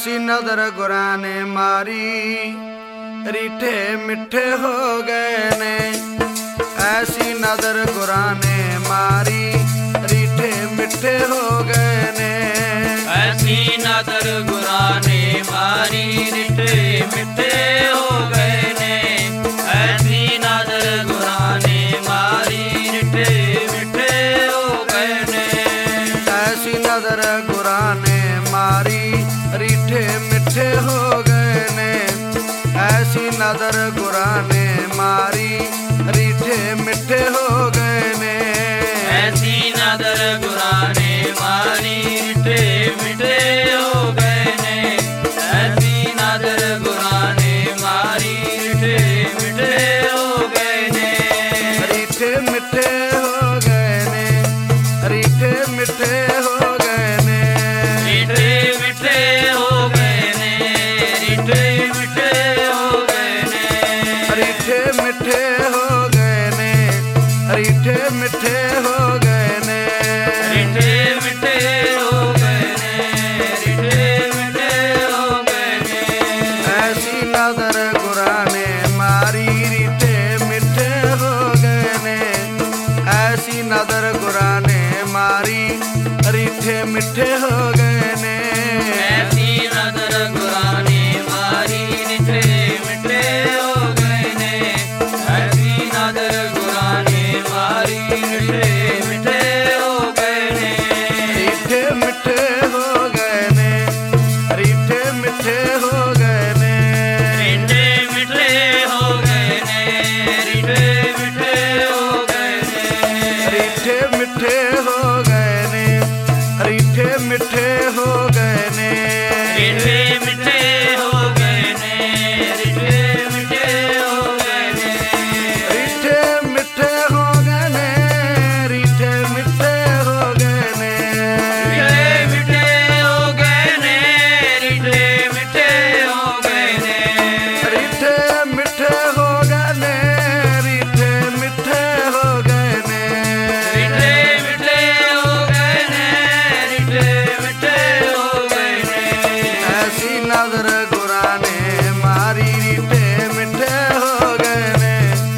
ऐसी नदर गुरां ने मारी, रीठे मिठे हो गए ने। ऐसी नदर गुरां ने मारी, रीठे मिठे हो गए ने। ऐसी नदर गुरां ने मारी, रीठे मिठे हो गए ने। ऐसी नदर गुरां ने मारी, रीठे मिठे हो गए ने। ऐसी नदर गुरां ने मारी, रीठे मिठे हो गए ने। ऐसी नदर गुरां ने मारी, रीठे मिठे हो गए ने। ऐसी नदर गुरां ने मारी, रीठे मिठे हो गए ने। ऐसी नदर गुरां ने मारी, रीठे मिठे हो गए ने। रीठे मिठे हो गए ने। रीठे मिठे हो गए ने। रीठे मिठे हो गए ने। रीठे मिठे हो गए ने। रीठे मिठे हो गए ने। रीठे मिठे हो गए ने। रीठे मिठे हो गए ने। रीठे मिठे हो गए ने। ऐसी नदर गुरां ने मारी, रीठे मिठे हो गए ने। ऐसी नदर गुरां ने मारी, रीठे मिठे हो गए ने। ऐसी नदर गुरां ने मारी, रीठे मिठे हो गए ने। ऐसी नदर गुरां ने मारी, रीठे मिठे हो गए ने। रीठे मिठे हो गए ने। रीठे मिठे हो गए ने। रीठे मिठे हो गए ने। रीठे मिठे हो गए ने। रीठे मिठे हो गए ने। रीठे मिठे हो गए ने। रीठे मिठे हो गए ने। रीठे मिठे हो गए ने। रीठे मिठे हो गए ने। रीठे मिठे हो गए ने। रीठे मिठे हो गए ने। रीठे मिठे हो गए ने। रीठे मिठे हो गए ने। रीठे मिठे हो गए ने। रीठे मिठे हो गए ने। रीठे मिठे हो गए ने। ऐसी नदर गुरां ने मारी, रीठे मिठे हो गए ने।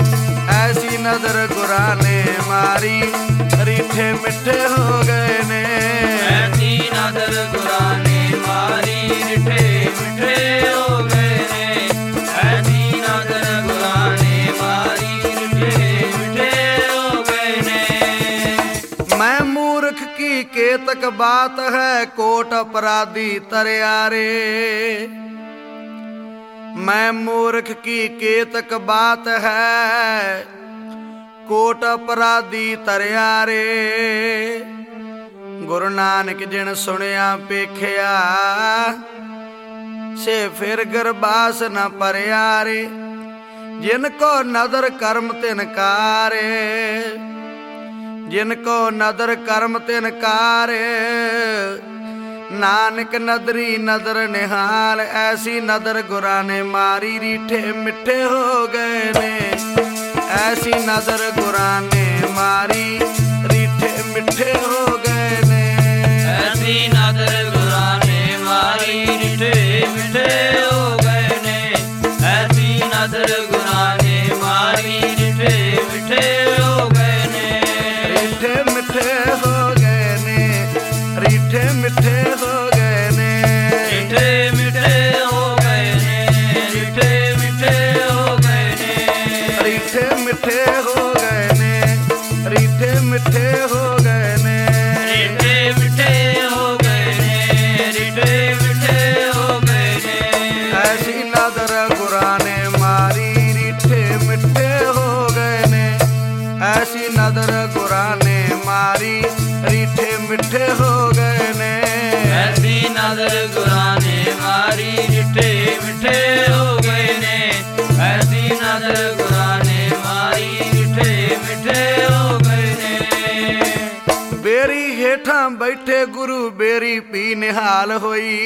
ऐसी नदर गुरां ने मारी, रीठे मिठे हो गए ने। ऐसी नदर गुरां ने मारी, रीठे मिठे हो गए ने। ऐसी नदर गुरां ने मारी, रीठे मिठे हो गए ने। मैं मूर्ख की केतक बात है, कोट अपराधी तरियारे। मैं मूर्ख की केतक बात है, कोट अपराधी तरियारे। गुरु नानक जिन सुनिया पेखिया, से फिर गरबास न परियारे। जिनको नदर कर्म तिनकारे, जिनको नदर कर्म तिनकारे। नानक नदरी नदर निहाल, ऐसी नदर गुरां ने मारी, रीठे मिठे हो गए ने। ऐसी नदर गुरां ने मारी, रीठे मिठे हो गए ने। ऐसी नदर गुरां ने मारी, रीठे मिठे हो गए ने। ऐसी नदर गुरां ने मारी, रीठे मिठे हो गए ने। रीठे मिठे हो गए ने। रीठे मिठे हो गए ने। रीठे मिठे हो गए ने। रीठे मिठे हो गए ने। रीठे मिठे हो गए ने। रीठे मिठे हो गए ने। रीठे मिठे हो गए ने। रीठे मिठे हो गए ने। ऐसी नदर गुरां ने मारी, रीठे मिठे हो गए ने। ऐसी नदर गुरां ने मारी, रीठे मिठे हो गए ने। ऐसी नदर गुरां ने मारी, रीठे मिठे हो गए ने। ऐसी नदर गुरां ने मारी, रीठे मिठे हो गए ने। बेरी हेठां बैठे गुरु बेरी पी निहाल होई।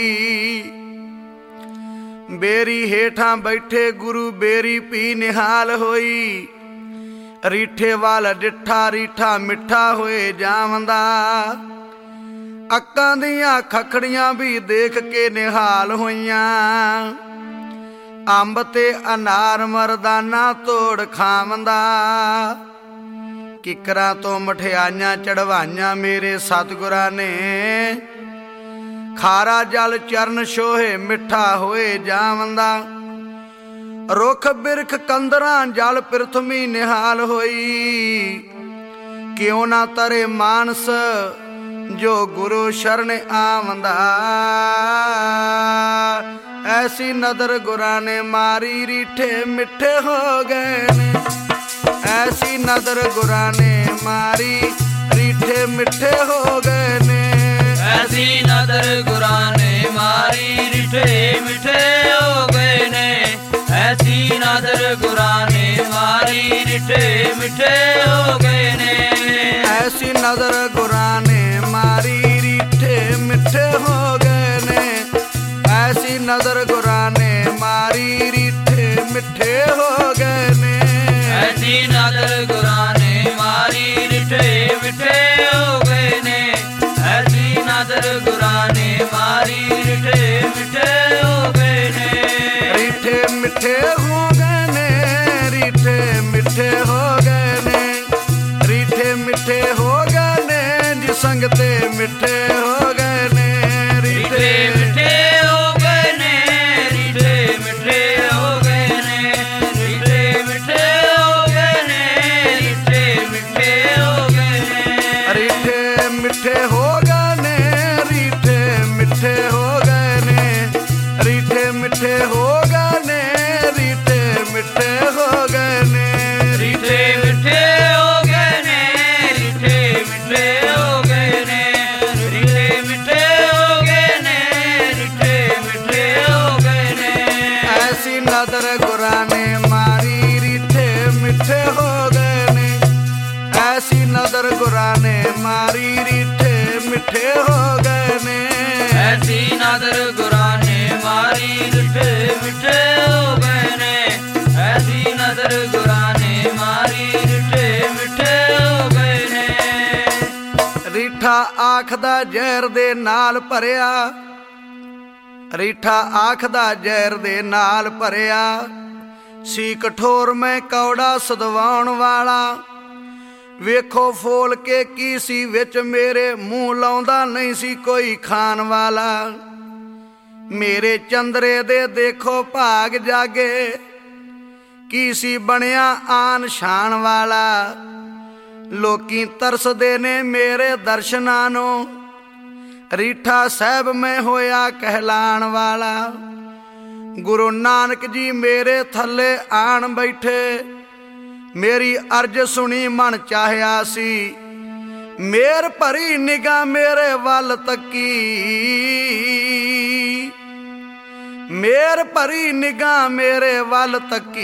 बेरी हेठां बैठे गुरु बेरी पी निहाल होई। ਰੀਠੇ ਵਾਲ ਡਿੱਠਾ ਰੀਠਾ ਮਿੱਠਾ ਹੋਏ ਜਾਵੰਦਾ। ਅੱਕਾਂ ਦੀਆਂ ਖੱਖੜੀਆਂ ਵੀ ਦੇਖ ਕੇ ਨਿਹਾਲ ਹੋਈਆਂ। ਅੰਬ ਤੇ ਅਨਾਰ ਮਰਦਾਨਾ ਤੋੜ ਖਾਵੰਦਾ। ਕਿਕਰਾਂ ਤੋਂ ਮਠਿਆਈਆਂ ਚੜਵਾਈਆਂ ਮੇਰੇ ਸਤਿਗੁਰਾਂ ਨੇ। ਖਾਰਾ ਜਲ ਚਰਨ ਛੋਹੇ ਮਿੱਠਾ ਹੋਏ ਜਾਵੰਦਾ। ਰੁੱਖ ਬਿਰਖ ਕੰਦਰਾਂ ਜਲ ਪ੍ਰਿਥਵੀ ਨਿਹਾਲ ਹੋਈ। ਕਿਉਂ ਨਾ ਤਰੇ ਮਾਨਸ ਜੋ ਗੁਰੂ ਸ਼ਰਨ ਆਵੰਦਾ। ਐਸੀ ਨਦਰ ਗੁਰਾਂ ਨੇ ਮਾਰੀ ਰੀਠੇ ਮਿੱਠੇ ਹੋ ਗਏ ਨੇ। ਐਸੀ ਨਦਰ ਗੁਰਾਂ ਨੇ ਮਾਰੀ ਰੀਠੇ ਮਿੱਠੇ ਹੋ ਗਏ ਨੇ। ਐਸੀ ਨਦਰ ਗੁਰਾਂ ਨੇ ਮਾਰੀ ਰੀਠੇ ਮਿੱਠੇ ਹੋ ਗਏ ਨੇ। ਐਸੀ ਨਦਰ ਗੁਰਾਂ ਨੇ ਮਾਰੀ ਰੀਠੇ ਮਿੱਠੇ ਹੋ ਗਏ ਨੇ। ਐਸੀ ਨਦਰ ਗੁਰਾਂ ਨੇ ਮਾਰੀ ਰੀਠੇ ਮਿੱਠੇ ਹੋ ਗਏ ਨੇ। ਐਸੀ ਨਦਰ ਗੁਰਾਂ ਨੇ ਮਾਰੀ ਰੀਠੇ ਮਿੱਠੇ ਹੋ ਗਏ ਨੇ। ਐਸੀ ਨਦਰ ਗੁਰਾਂ ਨੇ ਮਾਰੀ ਰੀਠੇ ਮਿੱਠੇ ਹੋ ਗਏ ਨੇ। ਐਸੀ ਨਦਰ ਗੁਰਾਂ ਨੇ ਮਾਰੀ ਰੀਠੇ ਮਿੱਠੇ ਹੋ ਗਏ ਨੇ। ਰੀਠੇ ਮਿੱਠੇ ਹੋ ਗਏ ਨੇ। ਰੀਠੇ ਮਿੱਠੇ ਹੋ ਗਏ ਨੇ। ਰੀਠੇ ਮਿੱਠੇ ਹੋ ਗਏ ਨੇ ਜੀ ਸੰਗ ਤੇ ਮਿੱਠੇ ਹੋ ਗਏ ਨੇ। ਰੀਠੇ ਮਿੱਠੇ ਹੋ ਗਏ ਨੇ। ਰੀਠੇ ਮਿੱਠੇ ਹੋ ਗਏ ਨੇ। ਰੀਠੇ ਮਿੱਠੇ ਹੋ ਗਏ ਨੇ। ਰੀਠੇ ਮਿੱਠੇ ਹੋ ਗਏ ਨੇ। ਰੀਠੇ ਮਿੱਠੇ ਹੋ ਗਏ ਨੇ। ਰੀਠੇ ਮਿੱਠੇ ਹੋ ਗਏ ਨੇ। ਰੀਠੇ ਮਿੱਠੇ ਹੋ ਗਏ ਨੇ। ਰੀਠੇ ਮਿੱਠੇ ਹੋ ਗਏ ਨੇ। ਰੀਠੇ ਮਿੱਠੇ ਹੋ ਗਏ ਨੇ। ਰੀਠੇ ਮਿੱਠੇ ਹੋ ਗਏ ਨੇ। ਰੀਠੇ ਮਿੱਠੇ ਹੋ ਗਏ ਨੇ। ਰੀਠੇ ਮਿੱਠੇ ਹੋ ਗਏ ਨੇ। ਐਸੀ ਨਦਰ ਗੁਰਾਂ ਨੇ ਮਾਰੀ ਰੀਠੇ ਮਿੱਠੇ ਹੋ ਗਏ ਨੇ। ਐਸੀ ਨਦਰ ਗੁਰਾਂ ਨੇ ਮਾਰੀ ਰੀਠੇ ਮਿੱਠੇ ਹੋ ਗਏ ਨੇ। ਐਸੀ ਨਦਰ ਗੁਰਾਂ ਨੇ ਮਾਰੀ ਰੀਠੇ ਮਿੱਠੇ ਹੋ ਗਏ ਨੇ। ਐਸੀ ਨਦਰ ਗੁਰਾਂ ਨੇ ਮਾਰੀ ਰੀਠੇ ਮਿੱਠੇ ਹੋ ਗਏ ਨੇ। ਰੀਠਾ ਆਖਦਾ ਜ਼ਹਿਰ ਦੇ ਨਾਲ ਭਰਿਆ। ਰੀਠਾ ਆਖਦਾ ਜ਼ਹਿਰ ਦੇ ਨਾਲ ਭਰਿਆ। ਸੀ ਕਠੋਰ ਮੈਂ ਕੌੜਾ ਸਦਵਾਉਣ ਵਾਲਾ। ਵੇਖੋ ਫੋਲ ਕੇ ਕੀ ਸੀ ਵਿੱਚ ਮੇਰੇ। ਮੂੰਹ ਲਾਉਂਦਾ ਨਹੀਂ ਸੀ ਕੋਈ ਖਾਣ ਵਾਲਾ। ਮੇਰੇ ਚੰਦਰੇ ਦੇ ਦੇਖੋ ਭਾਗ ਜਾਗੇ। ਕੀ ਸੀ ਬਣਿਆ ਆਨ ਸ਼ਾਨ ਵਾਲਾ। ਲੋਕੀ ਤਰਸਦੇ ਨੇ ਮੇਰੇ ਦਰਸ਼ਨਾਂ ਨੂੰ। ਰੀਠਾ ਸਾਹਿਬ ਮੈਂ ਹੋਇਆ ਕਹਿਲਾਣ ਵਾਲਾ। ਗੁਰੂ ਨਾਨਕ ਜੀ ਮੇਰੇ ਥੱਲੇ ਆਣ ਬੈਠੇ। ਮੇਰੀ ਅਰਜ਼ ਸੁਣੀ ਮਨ ਚਾਹਿਆ ਸੀ। ਮੇਰ ਭਰੀ ਨਿਗਾਹ ਮੇਰੇ ਵੱਲ ਤੱਕੀ। ਮੇਰ ਭਰੀ ਨਿਗਾਹ ਮੇਰੇ ਵੱਲ ਤੱਕੀ।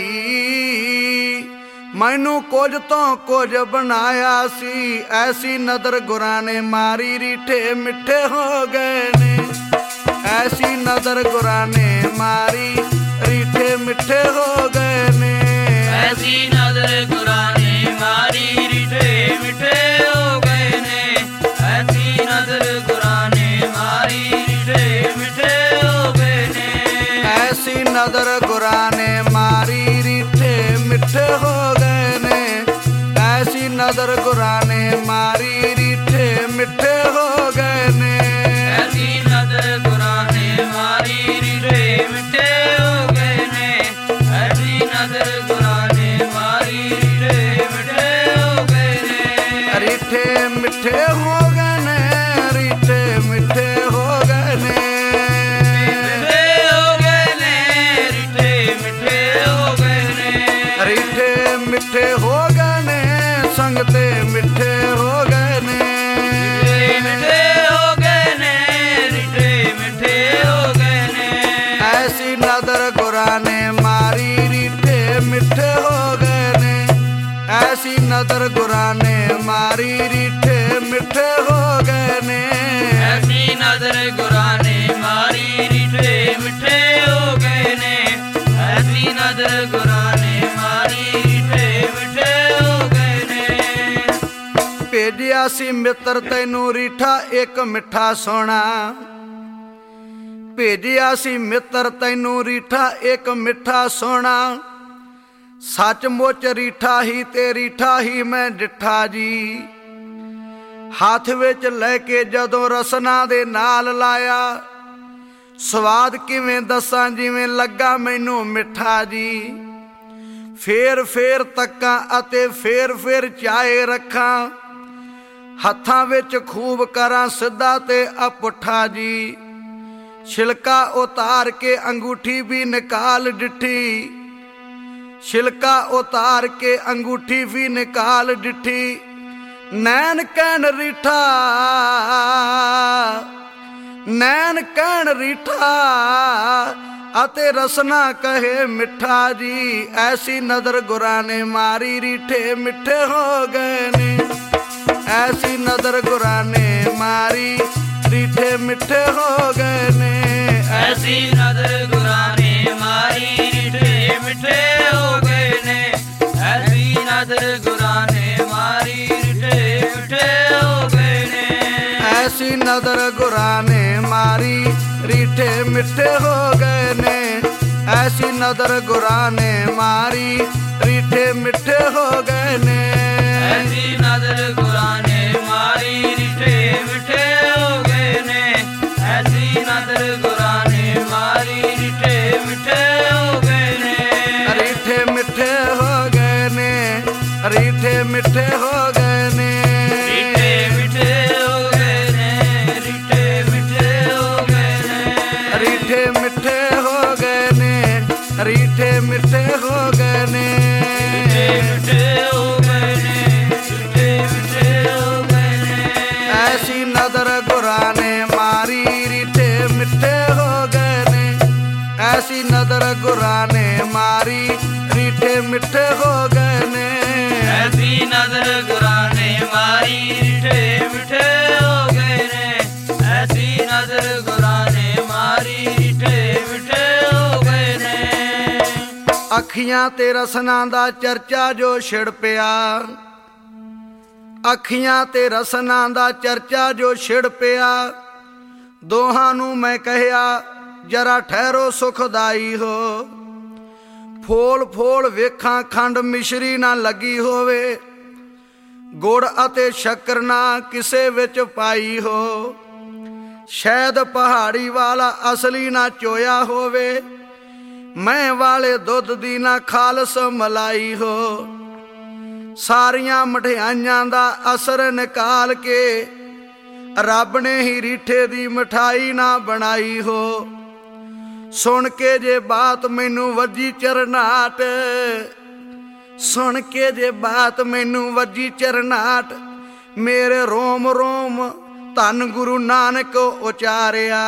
ਮੈਨੂੰ ਕੁਝ ਤੋਂ ਕੁਝ ਬਣਾਇਆ ਸੀ। ਐਸੀ ਨਦਰ ਗੁਰਾਂ ਨੇ ਮਾਰੀ ਰੀਠੇ ਮਿੱਠੇ ਹੋ ਗਏ ਨੇ। ਐਸੀ ਨਦਰ ਗੁਰਾਂ ਨੇ ਮਾਰੀ ਰੀਠੇ ਮਿੱਠੇ ਹੋ ਗਏ ਨੇ। ਐਸੀ ਨਦਰ ਗੁਰਾਂ ਨੇ ਮਾਰੀ ਰੀਠੇ ਮਿੱਠੇ ਹੋ ਗਏ ਨੇ। ਐਸੀ ਨਦਰ ਗੁਰਾਂ ਨੇ ਮਾਰੀ ਰੀਠੇ ਮਿੱਠੇ ਹੋ ਗਏ ਨੇ। ਐਸੀ ਨਦਰ ਗੁਰਾਂ ਨੇ ਮਾਰੀ ਰੀਠੇ ਮਿੱਠੇ ਹੋ ਗਏ ਨੇ। ਐਸੀ ਨਦਰ ਗੁਰਾਂ ਨੇ ਮਾਰੀ ਰੀਠੇ ਮਿੱਠੇ ਹੋ ਗਏ ਨੇ। ਐਸੀ ਨਦਰ ਗੁਰਾਂ ਨੇ ਮਾਰੀ ਰੀਠੇ ਮਿੱਠੇ ਹੋ ਗਏ ਨੇ। ਐਸੀ ਨਦਰ ਗੁਰਾਂ ਨੇ ਮਾਰੀ ਰੀਠੇ ਮਿੱਠੇ ਹੋ ਗਏ ਨੇ। ਰੀਠੇ ਮਿੱਠੇ ਹੋ ਗਏ ਨੇ। ਰੀਠੇ ਮਿੱਠੇ ਹੋ ਗਏ ਨੇ। ਮਿੱਠੇ ਹੋ ਗਏ ਨੇ। ਰੀਠੇ ਮਿੱਠੇ ਹੋ ਗਏ ਨੇ। ਰੀਠੇ ਮਿੱਠੇ ਹੋ ਗਏ ਨੇ। ਸੰਗ ਤੇ ਮਿੱਠੇ ਹੋ ਗਏ ਨੇ। ਰੀਠੇ ਮਿੱਠੇ ਹੋ ਗਏ ਨੇ। ਰੀਠੇ ਮਿੱਠੇ ਹੋ ਗਏ ਨੇ। ਐਸੀ ਨਦਰ ਗੁਰਾਂ ਨੇ ਮਾਰੀ ਰੀਠੇ ਮਿੱਠੇ ਹੋ ਗਏ ਨੇ। ਐਸੀ ਨਦਰ ਗੁਰਾਂ ਨੇ ਮਾਰੀ ਰੀਠੇ ਮਿੱਠੇ ਹੋ ਗਏ ਨੇ। ਐਸੀ ਨਦਰ ਗੁਰਾਂ ਨੇ ਮਾਰੀ ਰੀਠੇ ਮਿੱਠੇ ਹੋ ਗਏ ਨੇ। ਐਸੀ ਨਦਰ ਗੁਰਾਂ ਨੇ ਮਾਰੀ ਰੀਠੇ ਮਿੱਠੇ ਹੋ ਗਏ ਨੇ। ਭੇਜਿਆ ਸੀ ਮਿੱਤਰ ਤੈਨੂੰ ਰੀਠਾ ਇੱਕ ਮਿੱਠਾ ਸੋਹਣਾ। ਭੇਜਿਆ ਸੀ ਮਿੱਤਰ ਤੈਨੂੰ ਰੀਠਾ ਇੱਕ ਮਿੱਠਾ ਸੋਹਣਾ। ਸੱਚਮੁੱਚ ਰੀਠਾ ਹੀ ਤੇ ਰੀਠਾ ਹੀ ਮੈਂ ਡਿੱਠਾ ਜੀ। ਹੱਥ ਵਿੱਚ ਲੈ ਕੇ ਜਦੋਂ ਰਸਨਾ ਦੇ ਨਾਲ ਲਾਇਆ, ਸਵਾਦ ਕਿਵੇਂ ਦੱਸਾਂ ਜਿਵੇਂ ਲੱਗਾ ਮੈਨੂੰ ਮਿੱਠਾ ਜੀ। ਫੇਰ ਤੱਕਾਂ ਅਤੇ ਫੇਰ ਚਾਏ ਰੱਖਾਂ, ਹੱਥਾਂ ਵਿੱਚ ਖੂਬ ਕਰਾਂ ਸਿੱਧਾ ਤੇ ਅਪੁੱਠਾ ਜੀ। ਛਿਲਕਾ ਉਤਾਰ ਕੇ ਅੰਗੂਠੀ ਵੀ ਨਿਕਾਲ ਡਿੱਠੀ, ਛਿਲਕਾ ਉਤਾਰ ਕੇ ਅੰਗੂਠੀ ਵੀ ਨਿਕਾਲ ਡਿੱਠੀ। ਨੈਣ ਕਹਿਣ ਰੀਠਾ, ਨੈਣ ਕਹਿਣ ਰੀਠਾ ਅਤੇ ਰਸਨਾ ਕਹੇ ਮਿੱਠਾ ਜੀ। ਐਸੀ ਨਜ਼ਰ ਗੁਰਾਂ ਨੇ ਮਾਰੀ ਰੀਠੇ ਮਿੱਠੇ ਹੋ ਗਏ ਨੇ। ਐਸੀ ਨਜ਼ਰ ਗੁਰਾਂ ਨੇ ਮਾਰੀ ਰੀਠੇ ਮਿੱਠੇ ਹੋ ਗਏ ਨੇ। ਐਸੀ ਨਜ਼ਰ ਗੁਰਾਂ ਨੇ ਮਾਰੀ ਰੀਠੇ ਮਿੱਠੇ ਹੋ ਗਏ ਨੇ। ਐਸੀ ਨਜ਼ਰ ਗੁਰਾਂ ਨੇ ਮਾਰੀ ਰੀਠੇ ਮਿੱਠੇ ਹੋ ਗਏ ਨੇ। ਐਸੀ ਨਜ਼ਰ ਗੁਰਾਂ ਨੇ ਮਾਰੀ ਰੀਠੇ ਮਿੱਠੇ ਹੋ ਗਏ ਨੇ। ਐਸੀ ਨਜ਼ਰ ਗੁਰਾਂ ਨੇ ਮਾਰੀ ਰੀਠੇ ਮਿੱਠੇ ਹੋ ਗਏ ਨੇ। ਐਸੀ ਨਜ਼ਰ ਗੁਰਾਂ ਨੇ ਮਾਰੀ ਰੀਠੇ ਮਿੱਠੇ ਹੋ ਗਏ ਨੇ। ਐਸੀ ਨਜ਼ਰ ਗੁਰਾਂ ਨੇ ਮਾਰੀ ਰੀਠੇ ਮਿੱਠੇ ਹੋ ਗਏ ਨੇ। ਰੀਠੇ ਮਿੱਠੇ ਹੋ ਗਏ ਨੇ। ਰੀਠੇ ਮਿੱਠੇ ਹੋ ਗਏ ਨੇ। ਰੀਠੇ ਮਿੱਠੇ ਹੋ ਗਏ ਨੇ। ਰੀਠੇ ਮਿੱਠੇ ਹੋ ਗਏ ਨੇ। ਰੀਠੇ ਮਿੱਠੇ ਹੋ ਗਏ ਨੇ। ਰੀਠੇ ਮਿੱਠੇ ਹੋ ਗਏ ਨੇ। ਰੀਠੇ ਮਿੱਠੇ ਹੋ ਗਏ ਨੇ। ਰੀਠੇ ਮਿੱਠੇ ਹੋ ਗਏ ਨੇ। ਐਸੀ ਨਜ਼ਰ ਗੁਰਾਂ ਨੇ ਮਾਰੀ ਰੀਠੇ ਮਿੱਠੇ ਹੋ ਗਏ ਨੇ। ਐਸੀ ਨਜ਼ਰ ਗੁਰਾਂ ਨੇ ਮਾਰੀ ਰੀਠੇ ਮਿੱਠੇ ਹੋ ਗਏ ਨੇ। ਐਸੀ ਨਜ਼ਰ ਗੁਰਾਂ ਨੇ ਮਾਰੀ ਰੀਠੇ ਮਿੱਠੇ ਹੋ ਗਏ ਨੇ। ਐਸੀ ਨਜ਼ਰ ਗੁਰਾਂ ਨੇ ਮਾਰੀ ਰੀਠੇ ਮਿੱਠੇ ਹੋ ਗਏ ਨੇ। ਅੱਖੀਆਂ ਤੇ ਰਸਨਾ ਦਾ ਚਰਚਾ ਜੋ ਛਿੜ ਪਿਆ, ਅੱਖੀਆਂ ਤੇ ਰਸਨਾ ਦਾ ਚਰਚਾ ਜੋ ਛਿੜ ਪਿਆ। ਦੋਹਾਂ ਨੂੰ ਮੈਂ ਕਹਿਆ ਜਰਾ ਠਹਿਰੋ ਸੁਖਦਾਈ ਹੋ। ਫੋਲ ਵੇਖਾਂ ਖੰਡ ਮਿਸ਼ਰੀ ਨਾ ਲੱਗੀ ਹੋਵੇ, ਗੁੜ ਅਤੇ ਸ਼ੱਕਰ ਨਾ ਕਿਸੇ ਵਿੱਚ ਪਾਈ ਹੋ। ਸ਼ਾਇਦ ਪਹਾੜੀ ਵਾਲਾ ਅਸਲੀ ਨਾ ਚੋਇਆ ਹੋਵੇ, ਮੈਂ ਵਾਲੇ ਦੁੱਧ ਦੀ ਨਾ ਖਾਲਸ ਮਲਾਈ ਹੋ। ਸਾਰੀਆਂ ਮਠਿਆਈਆਂ ਦਾ ਅਸਰ ਨਿਕਾਲ ਕੇ ਰੱਬ ਨੇ ਹੀ ਰੀਠੇ ਦੀ ਮਠਾਈ ਨਾ ਬਣਾਈ ਹੋ। ਸੁਣ ਕੇ ਜੇ ਬਾਤ ਮੈਨੂੰ ਵੱਜੀ ਚਰਨਾਟ, ਸੁਣ ਕੇ ਜੇ ਬਾਤ ਮੈਨੂੰ ਵੱਜੀ ਚਰਨਾਟ। ਮੇਰੇ ਰੋਮ ਰੋਮ ਧੰਨ ਗੁਰੂ ਨਾਨਕ ਉਚਾਰਿਆ।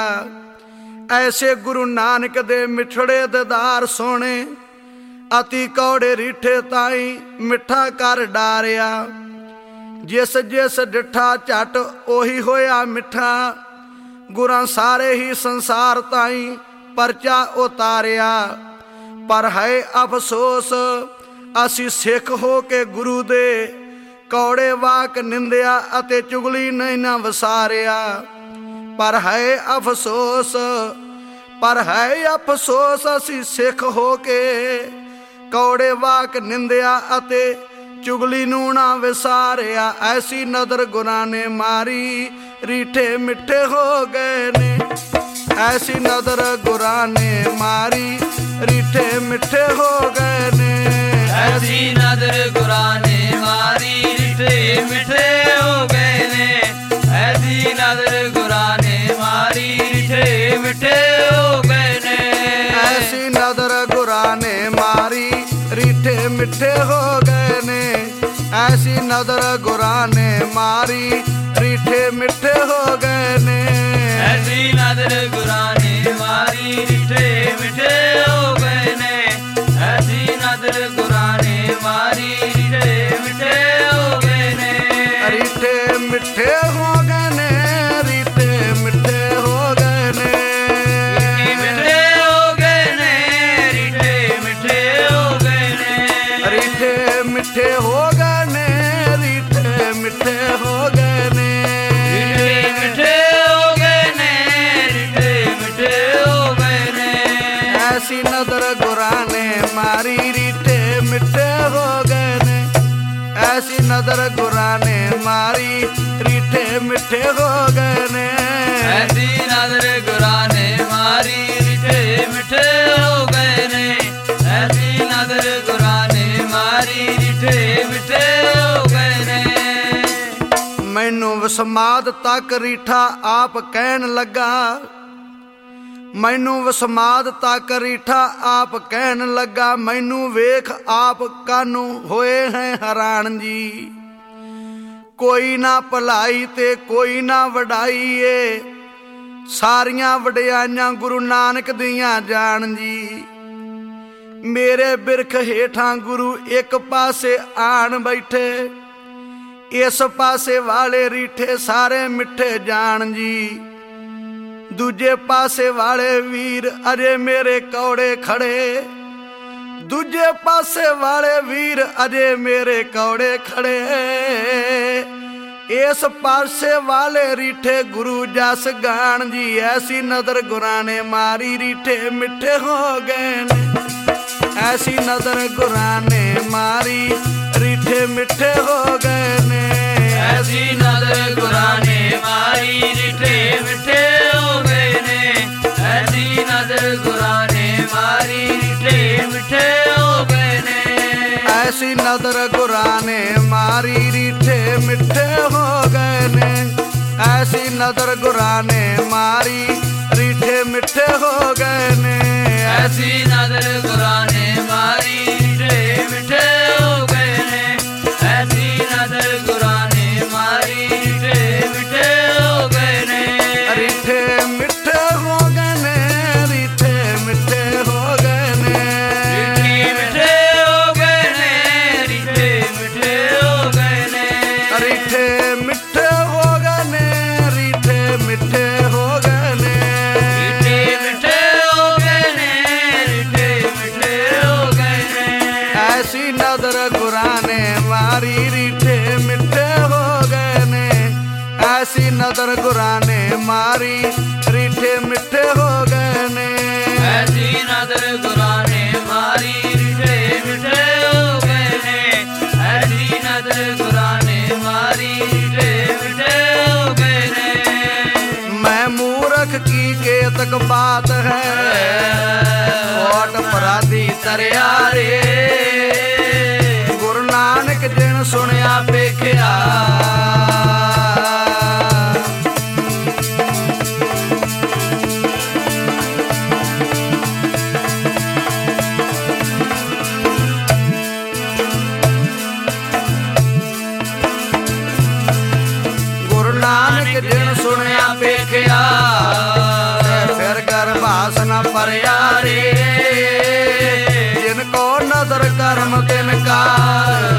ਐਸੇ ਗੁਰੂ ਨਾਨਕ ਦੇ ਮਿੱਠੜੇ ਦੀਦਾਰ ਸੋਹਣੇ, ਅਤੀ ਕੌੜੇ ਰੀਠੇ ਤਾਈ ਮਿੱਠਾ ਕਰ ਡਾਰਿਆ। ਜਿਸ ਜਿਸ ਡਿੱਠਾ ਝੱਟ ਉਹੀ ਹੋਇਆ ਮਿੱਠਾ। ਗੁਰਾਂ ਸਾਰੇ ਹੀ ਸੰਸਾਰ ਤਾਈ ਪਰਚਾ ਉਤਾਰਿਆ। ਪਰ ਹੈ ਅਫਸੋਸ ਅਸੀਂ ਸਿੱਖ ਹੋ ਕੇ ਗੁਰੂ ਦੇ ਕੌੜੇ ਵਾਕ ਨਿੰਦਿਆ ਅਤੇ ਚੁਗਲੀ ਨਹੀਂ ਨਾ ਵਸਾਰਿਆ। ਪਰ ਹੈ ਅਫਸੋਸ, ਪਰ ਹੈ ਅਫਸੋਸ ਅਸੀਂ ਸਿੱਖ ਹੋ ਕੇ ਕੌੜੇ ਵਾਕ ਨਿੰਦਿਆ ਅਤੇ ਚੁਗਲੀ ਨੂੰ ਨਾ ਵਿਸਾਰਿਆ। ਐਸੀ ਨਜ਼ਰ ਗੁਰਾਂ ਨੇ ਮਾਰੀ ਰੀਠੇ ਮਿੱਠੇ ਹੋ ਗਏ ਨੇ। ਐਸੀ ਨਜ਼ਰ ਗੁਰਾਂ ਨੇ ਮਾਰੀ ਰੀਠੇ ਮਿੱਠੇ ਹੋ ਗਏ ਨੇ। ਐਸੀ ਨਜ਼ਰ ਗੁਰਾਂ ਨੇ ਮਾਰੀ ਰੀਠੇ ਮਿੱਠੇ ਹੋ ਗਏ ਨੇ। ਐਸੀ ਨਜ਼ਰ ਗੁਰਾਂ ਨੇ ਮਾਰੀ ਰੀਠੇ ਮਿੱਠੇ ਹੋ ਗਏ ਨੇ। ਐਸੀ ਨਜ਼ਰ ਗੁਰਾਂ ਨੇ ਮਾਰੀ ਰੀਠੇ ਮਿੱਠੇ ਹੋ ਗਏ ਨੇ। ਐਸੀ ਨਜ਼ਰ ਗੁਰਾਂ ਨੇ ਮਾਰੀ ਰੀਠੇ ਮਿੱਠੇ ਹੋ ਗਏ ਨੇ। ਐਸੀ ਨਜ਼ਰ ਗੁਰਾਂ ਨੇ ਮਾਰੀ ਰੀਠੇ ਮਿੱਠੇ ਹੋ ਗਏ ਨੇ। ਐਸੀ ਨਜ਼ਰ ਗੁਰਾਂ ਨੇ ਮਾਰੀ ਰੀਠੇ ਮਿੱਠੇ ਹੋ ਗਏ ਨੇ। ਰੀਠੇ ਮਿੱਠੇ ਹੋ ਗਏ ਨੇ। ਰੀਠੇ ਮਿੱਠੇ ਹੋ ਗਏ ਨੇ। ਮਿੱਠੇ ਹੋ ਗਏ ਨੇ। ਰੀਠੇ ਮਿੱਠੇ ਹੋ ਗਏ ਨੇ। ਰੀਠੇ ਮਿੱਠੇ ਹੋ ਗਏ ਨੇ। ਰੀਠੇ ਮਿੱਠੇ ਮਿੱਠੇ ਹੋ ਗਏ ਨੇ। ਰਿਠੇ ਮਿੱਠੇ ਹੋ ਗਏ ਨੇ, ਰਿਠੇ ਮਿੱਠੇ ਹੋ ਗਏ ਨੇ। ਐਸੀ ਨਦਰ ਗੁਰਾਂ ਨੇ ਮਾਰੀ ਰੀਠੇ ਮਿੱਠੇ ਹੋ ਗਏ ਨੇ। ਐਸੀ ਨਦਰ ਗੁਰਾਂ ਨੇ ਮਾਰੀ ਰੀਠੇ ਮਿੱਠੇ ਹੋ ਗਏ ਨੇ। ਐਸੀ ਨਦਰ ਗੁਰਾਂ ਨੇ ਮਾਰੀ ਰਿਠੇ ਮਿੱਠੇ ਹੋ ਗਏ ਨੇ। ਐਸੀ ਨਦਰ ਗੁਰਾਂ ਨੇ ਮਾਰੀ ਰਿਠੇ ਮਿੱਠੇ ਹੋ ਗਏ ਨੇ। ਮੈਨੂੰ ਵਸਮਾਦ ਤੱਕ ਰੀਠਾ ਆਪ ਕਹਿਣ ਲੱਗਾ। ਮੈਨੂੰ ਵਸਮਾਦ ਤੱਕ ਰੀਠਾ ਆਪ ਕਹਿਣ ਲੱਗਾ। ਮੈਨੂੰ ਵੇਖ ਆਪ ਕਾਨੂੰ ਹੋਏ ਹੈ ਹੈਰਾਨ ਜੀ। ਕੋਈ ਨਾ ਭਲਾਈ ਤੇ ਕੋਈ ਨਾ ਵਡਾਈ ਏ, ਸਾਰੀਆਂ ਵਡਿਆਈਆਂ ਗੁਰੂ ਨਾਨਕ ਦੀਆਂ ਜਾਣ ਜੀ। ਮੇਰੇ ਬਿਰਖ ਹੇਠਾਂ ਗੁਰੂ ਇੱਕ ਪਾਸੇ ਆਣ ਬੈਠੇ, ਇਸ ਪਾਸੇ ਵਾਲੇ ਰੀਠੇ ਸਾਰੇ ਮਿੱਠੇ ਜਾਣ ਜੀ। ਦੂਜੇ ਪਾਸੇ ਵਾਲੇ ਵੀਰ ਅਜੇ ਮੇਰੇ ਕੌੜੇ ਖੜੇ। ਦੂਜੇ ਪਾਸੇ ਵਾਲੇ ਵੀਰ ਅਜੇ ਮੇਰੇ ਕੌੜੇ ਖੜੇ। ਇਸ ਪਾਸੇ ਵਾਲੇ ਰੀਠੇ ਗੁਰੂ ਜਸ ਗਾਣ ਜੀ। ਐਸੀ ਨਦਰ ਗੁਰਾਂ ਨੇ ਮਾਰੀ ਰੀਠੇ ਮਿੱਠੇ ਹੋ ਗਏ ਨੇ। ਐਸੀ ਨਦਰ ਗੁਰਾਂ ਨੇ ਮਾਰੀ ਰੀਠੇ ਮਿੱਠੇ ਹੋ ਗਏ ਨੇ। ਐਸੀ ਨਦਰ ਗੁਰਾਂ ਨੇ ਮਾਰੀ ਰਿਠੇ ਮਿੱਠੇ ਹੋ ਗਏ ਨੇ। ਐਸੀ ਨਦਰ ਗੁਰਾਂ ਨੇ ਮਾਰੀ ਰਿਠੇ ਮਿੱਠੇ ਹੋ ਗਏ ਨੇ। ਐਸੀ ਨਦਰ ਗੁਰਾਂ ਨੇ ਮਾਰੀ ਰੀਠੇ ਮਿੱਠੇ ਹੋ ਗਏ ਨੇ। ਐਸੀ ਨਦਰ ਗੁਰਾਂ ਨੇ ਮਾਰੀ ਰੀਠੇ ਮਿੱਠੇ ਹੋ ਗਏ ਨੇ। ਐਸੀ ਨਦਰ ਗੁਰਾਂ ਨੇ ਮਾਰੀ ਰਿਠੇ ਮਿੱਠੇ ਹੋ ਗਏ ਨੇ। ਐਸੀ ਨਦਰ ਗੁਰਾਂ ਨੇ ਮਾਰੀ ਰਿਠੇ ਮਿੱਠੇ ਹੋ ਗਏ ਨੇ। ਰੀਠੇ ਮਿੱਠੇ ਹੋ ਗਏ ਨੇ। ਰੀਠੇ ਮਿੱਠੇ ਹੋ ਗਏ ਨੇ। ਰਿਠੇ ਮਿੱਠੇ ਹੋ ਗਏ ਨੇ। ਰਿਠੇ ਮਿੱਠੇ ਹੋ ਗਏ ਨੇ। ਰੀਠੇ ਮਿੱਠੇ ਹੋ ਗਏ ਨੇ। ਰੀਠੇ ਮਿੱਠੇ ਹੋ ਗਏ ਨੇ। ਰਿਠੇ ਮਿੱਠੇ ਹੋ ਗਏ ਨੇ। ਰਿਠੇ ਮਿੱਠੇ ਹੋ ਗਏ ਨੇ। ਐਸੀ ਨਦਰ ਗੁਰਾਂ ਨੇ ਮਾਰੀ ਰੀਠੇ ਮਿੱਠੇ ਹੋ ਗਏ ਨੇ। ਐਸੀ ਨਦਰ ਗੁਰਾਂ ਨੇ ਮਾਰੀ ਰੀਠੇ ਮਿੱਠੇ ਹੋ ਗਏ ਨੇ। ਐਸੀ ਨਦਰ ਗੁਰਾਂ ਨੇ ਮਾਰੀ ਰਿਠੇ ਮਿੱਠੇ ਹੋ ਗਏ ਨੇ। ਐਸੀ ਨਦਰ ਗੁਰਾਂ ਨੇ ਮਾਰੀ ਰਿਠੇ ਮਿੱਠੇ ਹੋ ਗਏ ਨੇ। ਮੈਂ ਮੂਰਖ ਕੀ ਕੇਤਕ ਬਾਤ ਹੈ, ਕੋਟ ਪਰਾਧੀ ਤਰਿਆ ਰੇ। ਗੁਰੂ ਨਾਨਕ ਜਿਨ ਸੁਣਿਆ ਵੇਖਿਆ। ਗੁਰੂ ਨਾਨਕ ਜਿਨ ਸੁਣਿਆ ਵੇਖਿਆ। ਫਿਰ ਗਰਭਾਸ ਨ ਭਰਿਆ ਰੇ। ਜਿਨ ਕੋ ਨਦਰ ਕਰਮ ਤਿਨ ਕਾਰ।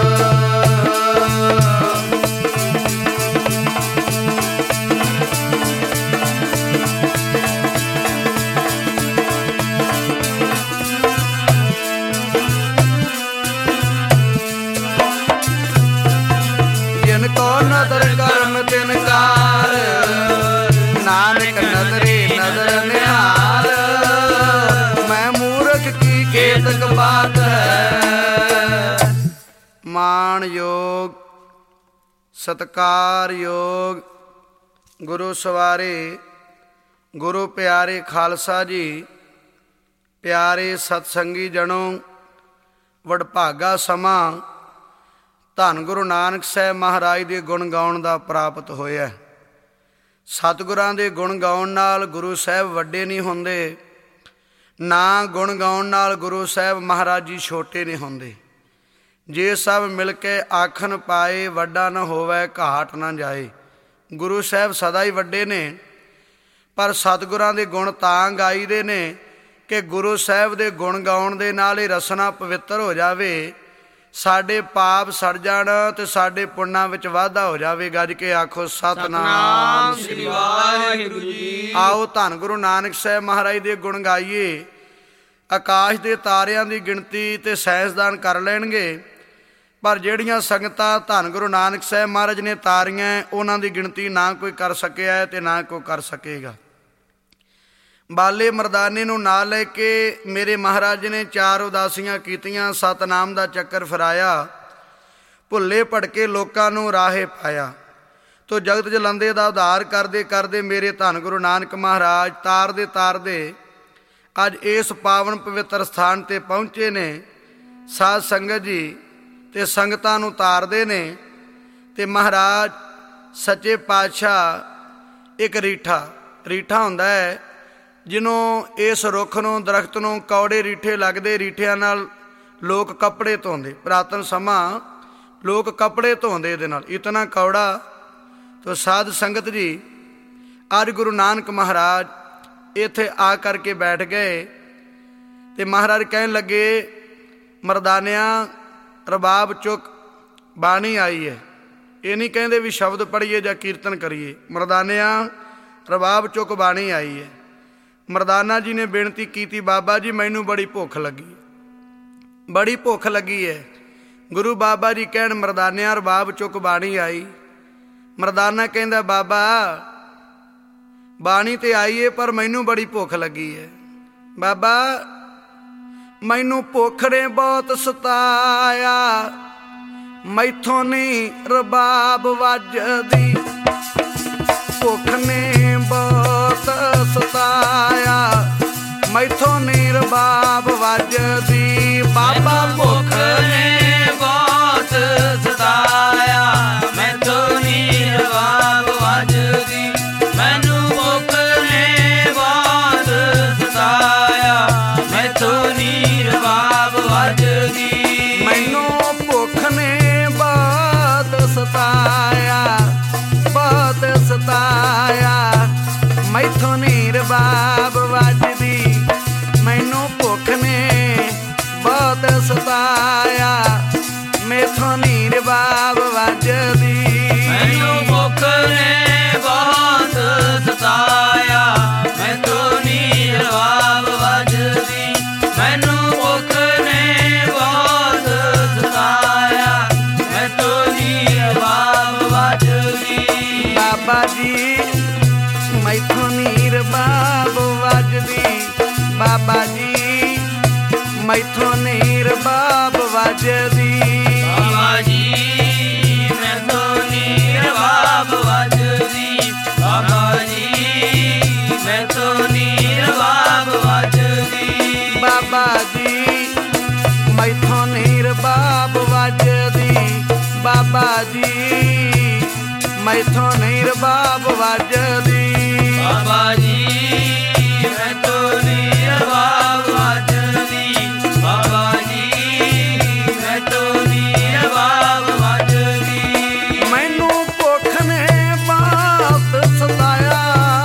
ਜਿਨ ਕੋ ਨਦਰ ਕਰਮ ਤਿਨ ਕਾਰ। ਨਾਨਕ ਨਦਰੀ ਨਦਰ ਨਿਹਾਲ। ਮੈਂ ਮੂਰਖ ਕੀ ਕੇਤਕ ਬਾਤ ਹੈ। ਮਾਣਯੋਗ ਸਤਿਕਾਰਯੋਗ ਗੁਰੂ ਸਵਾਰੇ, ਗੁਰੂ ਪਿਆਰੇ ਖਾਲਸਾ ਜੀ, ਪਿਆਰੇ ਸਤਸੰਗੀ ਜਣੋ, ਵਡਭਾਗਾ ਸਮਾਂ ਧੰਨ ਗੁਰੂ ਨਾਨਕ ਸਾਹਿਬ ਮਹਾਰਾਜ ਦੇ ਗੁਣ ਗਾਉਣ ਦਾ ਪ੍ਰਾਪਤ ਹੋਇਆ। ਸਤਿਗੁਰਾਂ ਦੇ ਗੁਣ ਗਾਉਣ ਨਾਲ ਗੁਰੂ ਸਾਹਿਬ ਵੱਡੇ ਨਹੀਂ ਹੁੰਦੇ, ਨਾ ਗੁਣ ਗਾਉਣ ਨਾਲ ਗੁਰੂ ਸਾਹਿਬ ਮਹਾਰਾਜ ਜੀ ਛੋਟੇ ਨਹੀਂ ਹੁੰਦੇ। ਜੇ ਸਭ ਮਿਲ ਕੇ ਆਖਣ ਪਾਏ, ਵੱਡਾ ਨਾ ਹੋਵੇ ਘਾਟ ਨਾ ਜਾਏ। ਗੁਰੂ ਸਾਹਿਬ ਸਦਾ ਹੀ ਵੱਡੇ ਨੇ, ਪਰ ਸਤਿਗੁਰਾਂ ਦੇ ਗੁਣ ਤਾਂ ਗਾਈਦੇ ਨੇ ਕਿ ਗੁਰੂ ਸਾਹਿਬ ਦੇ ਗੁਣ ਗਾਉਣ ਦੇ ਨਾਲ ਹੀ ਰਸਨਾ ਪਵਿੱਤਰ ਹੋ ਜਾਵੇ, ਸਾਡੇ ਪਾਪ ਸੜ ਜਾਣ ਤੇ ਸਾਡੇ ਪੁੰਨਾਂ ਵਿੱਚ ਵਾਧਾ ਹੋ ਜਾਵੇ। ਗੱਜ ਕੇ ਆਖੋ ਸਤਿਨਾਮ ਸ੍ਰੀ ਵਾਹਿਗੁਰੂ ਜੀ। ਆਓ ਧੰਨ ਗੁਰੂ ਨਾਨਕ ਸਾਹਿਬ ਮਹਾਰਾਜ ਦੇ ਗੁਣ ਗਾਈਏ। ਆਕਾਸ਼ ਦੇ ਤਾਰਿਆਂ ਦੀ ਗਿਣਤੀ ਤੇ ਸਾਇੰਸਦਾਨ ਕਰ ਲੈਣਗੇ, ਪਰ ਜਿਹੜੀਆਂ ਸੰਗਤਾਂ ਧੰਨ ਗੁਰੂ ਨਾਨਕ ਸਾਹਿਬ ਮਹਾਰਾਜ ਨੇ ਤਾਰੀਆਂ, ਉਹਨਾਂ ਦੀ ਗਿਣਤੀ ਨਾ ਕੋਈ ਕਰ ਸਕਿਆ ਹੈ ਤੇ ਨਾ ਕੋਈ ਕਰ ਸਕੇਗਾ। ਬਾਲੇ ਮਰਦਾਨੇ ਨੂੰ ਨਾਲ ਲੈ ਕੇ ਮੇਰੇ ਮਹਾਰਾਜ ਨੇ 4 ਉਦਾਸੀਆਂ ਕੀਤੀਆਂ, ਸਤਨਾਮ ਦਾ ਚੱਕਰ ਫਿਰਾਇਆ, ਭੁੱਲੇ ਭਟਕੇ ਲੋਕਾਂ ਨੂੰ ਰਾਹੇ ਪਾਇਆ। ਤੋ ਜਗਤ ਜਲੰਦੇ ਦਾ ਉਧਾਰ ਕਰਦੇ ਕਰਦੇ ਮੇਰੇ ਧੰਨ ਗੁਰੂ ਨਾਨਕ ਮਹਾਰਾਜ ਤਾਰਦੇ ਅੱਜ ਇਸ ਪਾਵਨ ਪਵਿੱਤਰ ਸਥਾਨ 'ਤੇ ਪਹੁੰਚੇ ਨੇ। ਸਾਧ ਸੰਗਤ ਜੀ ਤੇ ਸੰਗਤਾਂ ਨੂੰ ਤਾਰਦੇ ਨੇ ਤੇ ਮਹਾਰਾਜ ਸੱਚੇ ਪਾਤਸ਼ਾਹ ਇੱਕ ਰੀਠਾ ਹੁੰਦਾ ਹੈ, ਜਿਹਨੂੰ ਇਸ ਰੁੱਖ ਨੂੰ ਦਰਖਤ ਨੂੰ ਕੌੜੇ ਰੀਠੇ ਲੱਗਦੇ, ਰੀਠਿਆਂ ਨਾਲ ਲੋਕ ਕੱਪੜੇ ਧੋਂਦੇ। ਪੁਰਾਤਨ ਸਮਾਂ ਲੋਕ ਕੱਪੜੇ ਧੋਂਦੇ ਇਹਦੇ ਨਾਲ, ਇਤਨਾ ਕੌੜਾ। ਤੋ ਸਾਧ ਸੰਗਤ ਜੀ ਅੱਜ ਗੁਰੂ ਨਾਨਕ ਮਹਾਰਾਜ ਇੱਥੇ ਆ ਕਰਕੇ ਬੈਠ ਗਏ ਤੇ ਮਹਾਰਾਜ ਕਹਿਣ ਲੱਗੇ, ਮਰਦਾਨਿਆਂ ਰਬਾਬ ਚੁੱਕ ਬਾਣੀ ਆਈ ਹੈ। ਇਹ ਨਹੀਂ ਕਹਿੰਦੇ ਵੀ ਸ਼ਬਦ ਪੜ੍ਹੀਏ ਜਾਂ ਕੀਰਤਨ ਕਰੀਏ, ਮਰਦਾਨਿਆਂ ਰਬਾਬ ਚੁੱਕ ਬਾਣੀ ਆਈ ਹੈ। ਮਰਦਾਨਾ ਜੀ ਨੇ ਬੇਨਤੀ ਕੀਤੀ, ਬਾਬਾ ਜੀ ਮੈਨੂੰ ਬੜੀ ਭੁੱਖ ਲੱਗੀ ਹੈ। ਗੁਰੂ ਬਾਬਾ ਜੀ ਕਹਿਣ, ਮਰਦਾਨਿਆਂ ਰਬਾਬ ਚੁੱਕ ਬਾਣੀ ਆਈ। ਮਰਦਾਨਾ ਕਹਿੰਦਾ, ਬਾਬਾ ਬਾਣੀ ਤੇ ਆਈ ਏ ਪਰ ਮੈਨੂੰ ਬੜੀ ਭੁੱਖ ਲੱਗੀ ਹੈ। ਬਾਬਾ ਮੈਨੂੰ ਭੁੱਖ ਨੇ ਬਹੁਤ ਸਤਾਇਆ, ਮੈਥੋਂ ਨਹੀਂ ਰਬਾਬ ਵੱਜਦੀ। ਭੁੱਖ ਨੇ ਬਹੁਤ ਸਤਾਇਆ, ਮੈਥੋਂ ਨਹੀਂ ਰਬਾਬ ਵੱਜਦੀ। ਬਾਬਾ ਭੁੱਖ ਨੇ ਬਹੁਤ ਸਤਾਇਆ, ਮੈਥੋਂ ਨਹੀਂ ਰਬਾਬ ਵੱਜਦੀ। ਮੈਨੂੰ ਭੁੱਖ ਨੇ ਬਹੁਤ ਸਤਾਇਆ, ਮੈਥੋਂ ਨਹੀਂ ਰਬਾਬ ਵੱਜਦੀ। ਮੈਨੂੰ ਭੁੱਖ ਨੇ ਬਹੁਤ ਸਤਾਇਆ, ਮੈਥੋਂ ਨਹੀਂ ਰਬਾਬ ਵੱਜਦੀ। ਮੈਨੂੰ ਭੁੱਖ ਨੇ ਬਹੁਤ ਸਤਾਇਆ, ਮੈਥੋਂ ਨਹੀਂ ਰਬਾਬ ਵੱਜਦੀ। ਮੈਨੂੰ ਭੁੱਖ ਨੇ ਬਹੁਤ ਸਤਾਇਆ, ਮੈਥੋਂ ਨਹੀਂ ਰਬਾਬ ਵੱਜਦੀ। ਮੈਨੂੰ ਭੁੱਖ ਨੇ ਬਹੁਤ ਸਤਾਇਆ, ਮੈਥੋਂ ਨਹੀਂ ਰਬਾਬ ਵੱਜਦੀ। ਬਾਬਾ ਜੀ ਮੈਥੋਂ ਨਹੀਂ ਰਬਾਬ ਵੱਜਦੀ। ਬਾਬਾ ਜੀ ਮੈਥੋਂ ਨਹੀਂ ਰਬਾਬ ਵੱਜਦੀ। ਬਾਬਾ ਜੀ ਮੈਥੋਂ ਨਹੀਂ ਰਬਾਬ ਵੱਜਦੀ। ਬਾਬਾ ਜੀ ਮੈਥੋਂ ਨਹੀਂ ਰਬਾਬ ਵੱਜਦੀ। ਬਾਬਾ ਜੀ ਮੈਥੋਂ ਨਹੀਂ ਰਬਾਬ ਵੱਜਦੀ। ਬਾਬਾ ਜੀ ਮੈਥੋਂ ਨਹੀਂ ਰਬਾਬ ਵੱਜਦੀ। ਬਾਬਾ ਜੀ ਮੈਥੋਂ ਨਹੀਂ ਰਬਾਬ ਵੱਜਦੀ। ਬਾਬਾ ਜੀ ਮੈਥੋਂ ਨਹੀਂ ਰਬਾਬ ਵੱਜਦੀ। ਮੈਨੂੰ ਭੁੱਖ ਨੇ ਬਹੁਤ ਸਤਾਇਆ,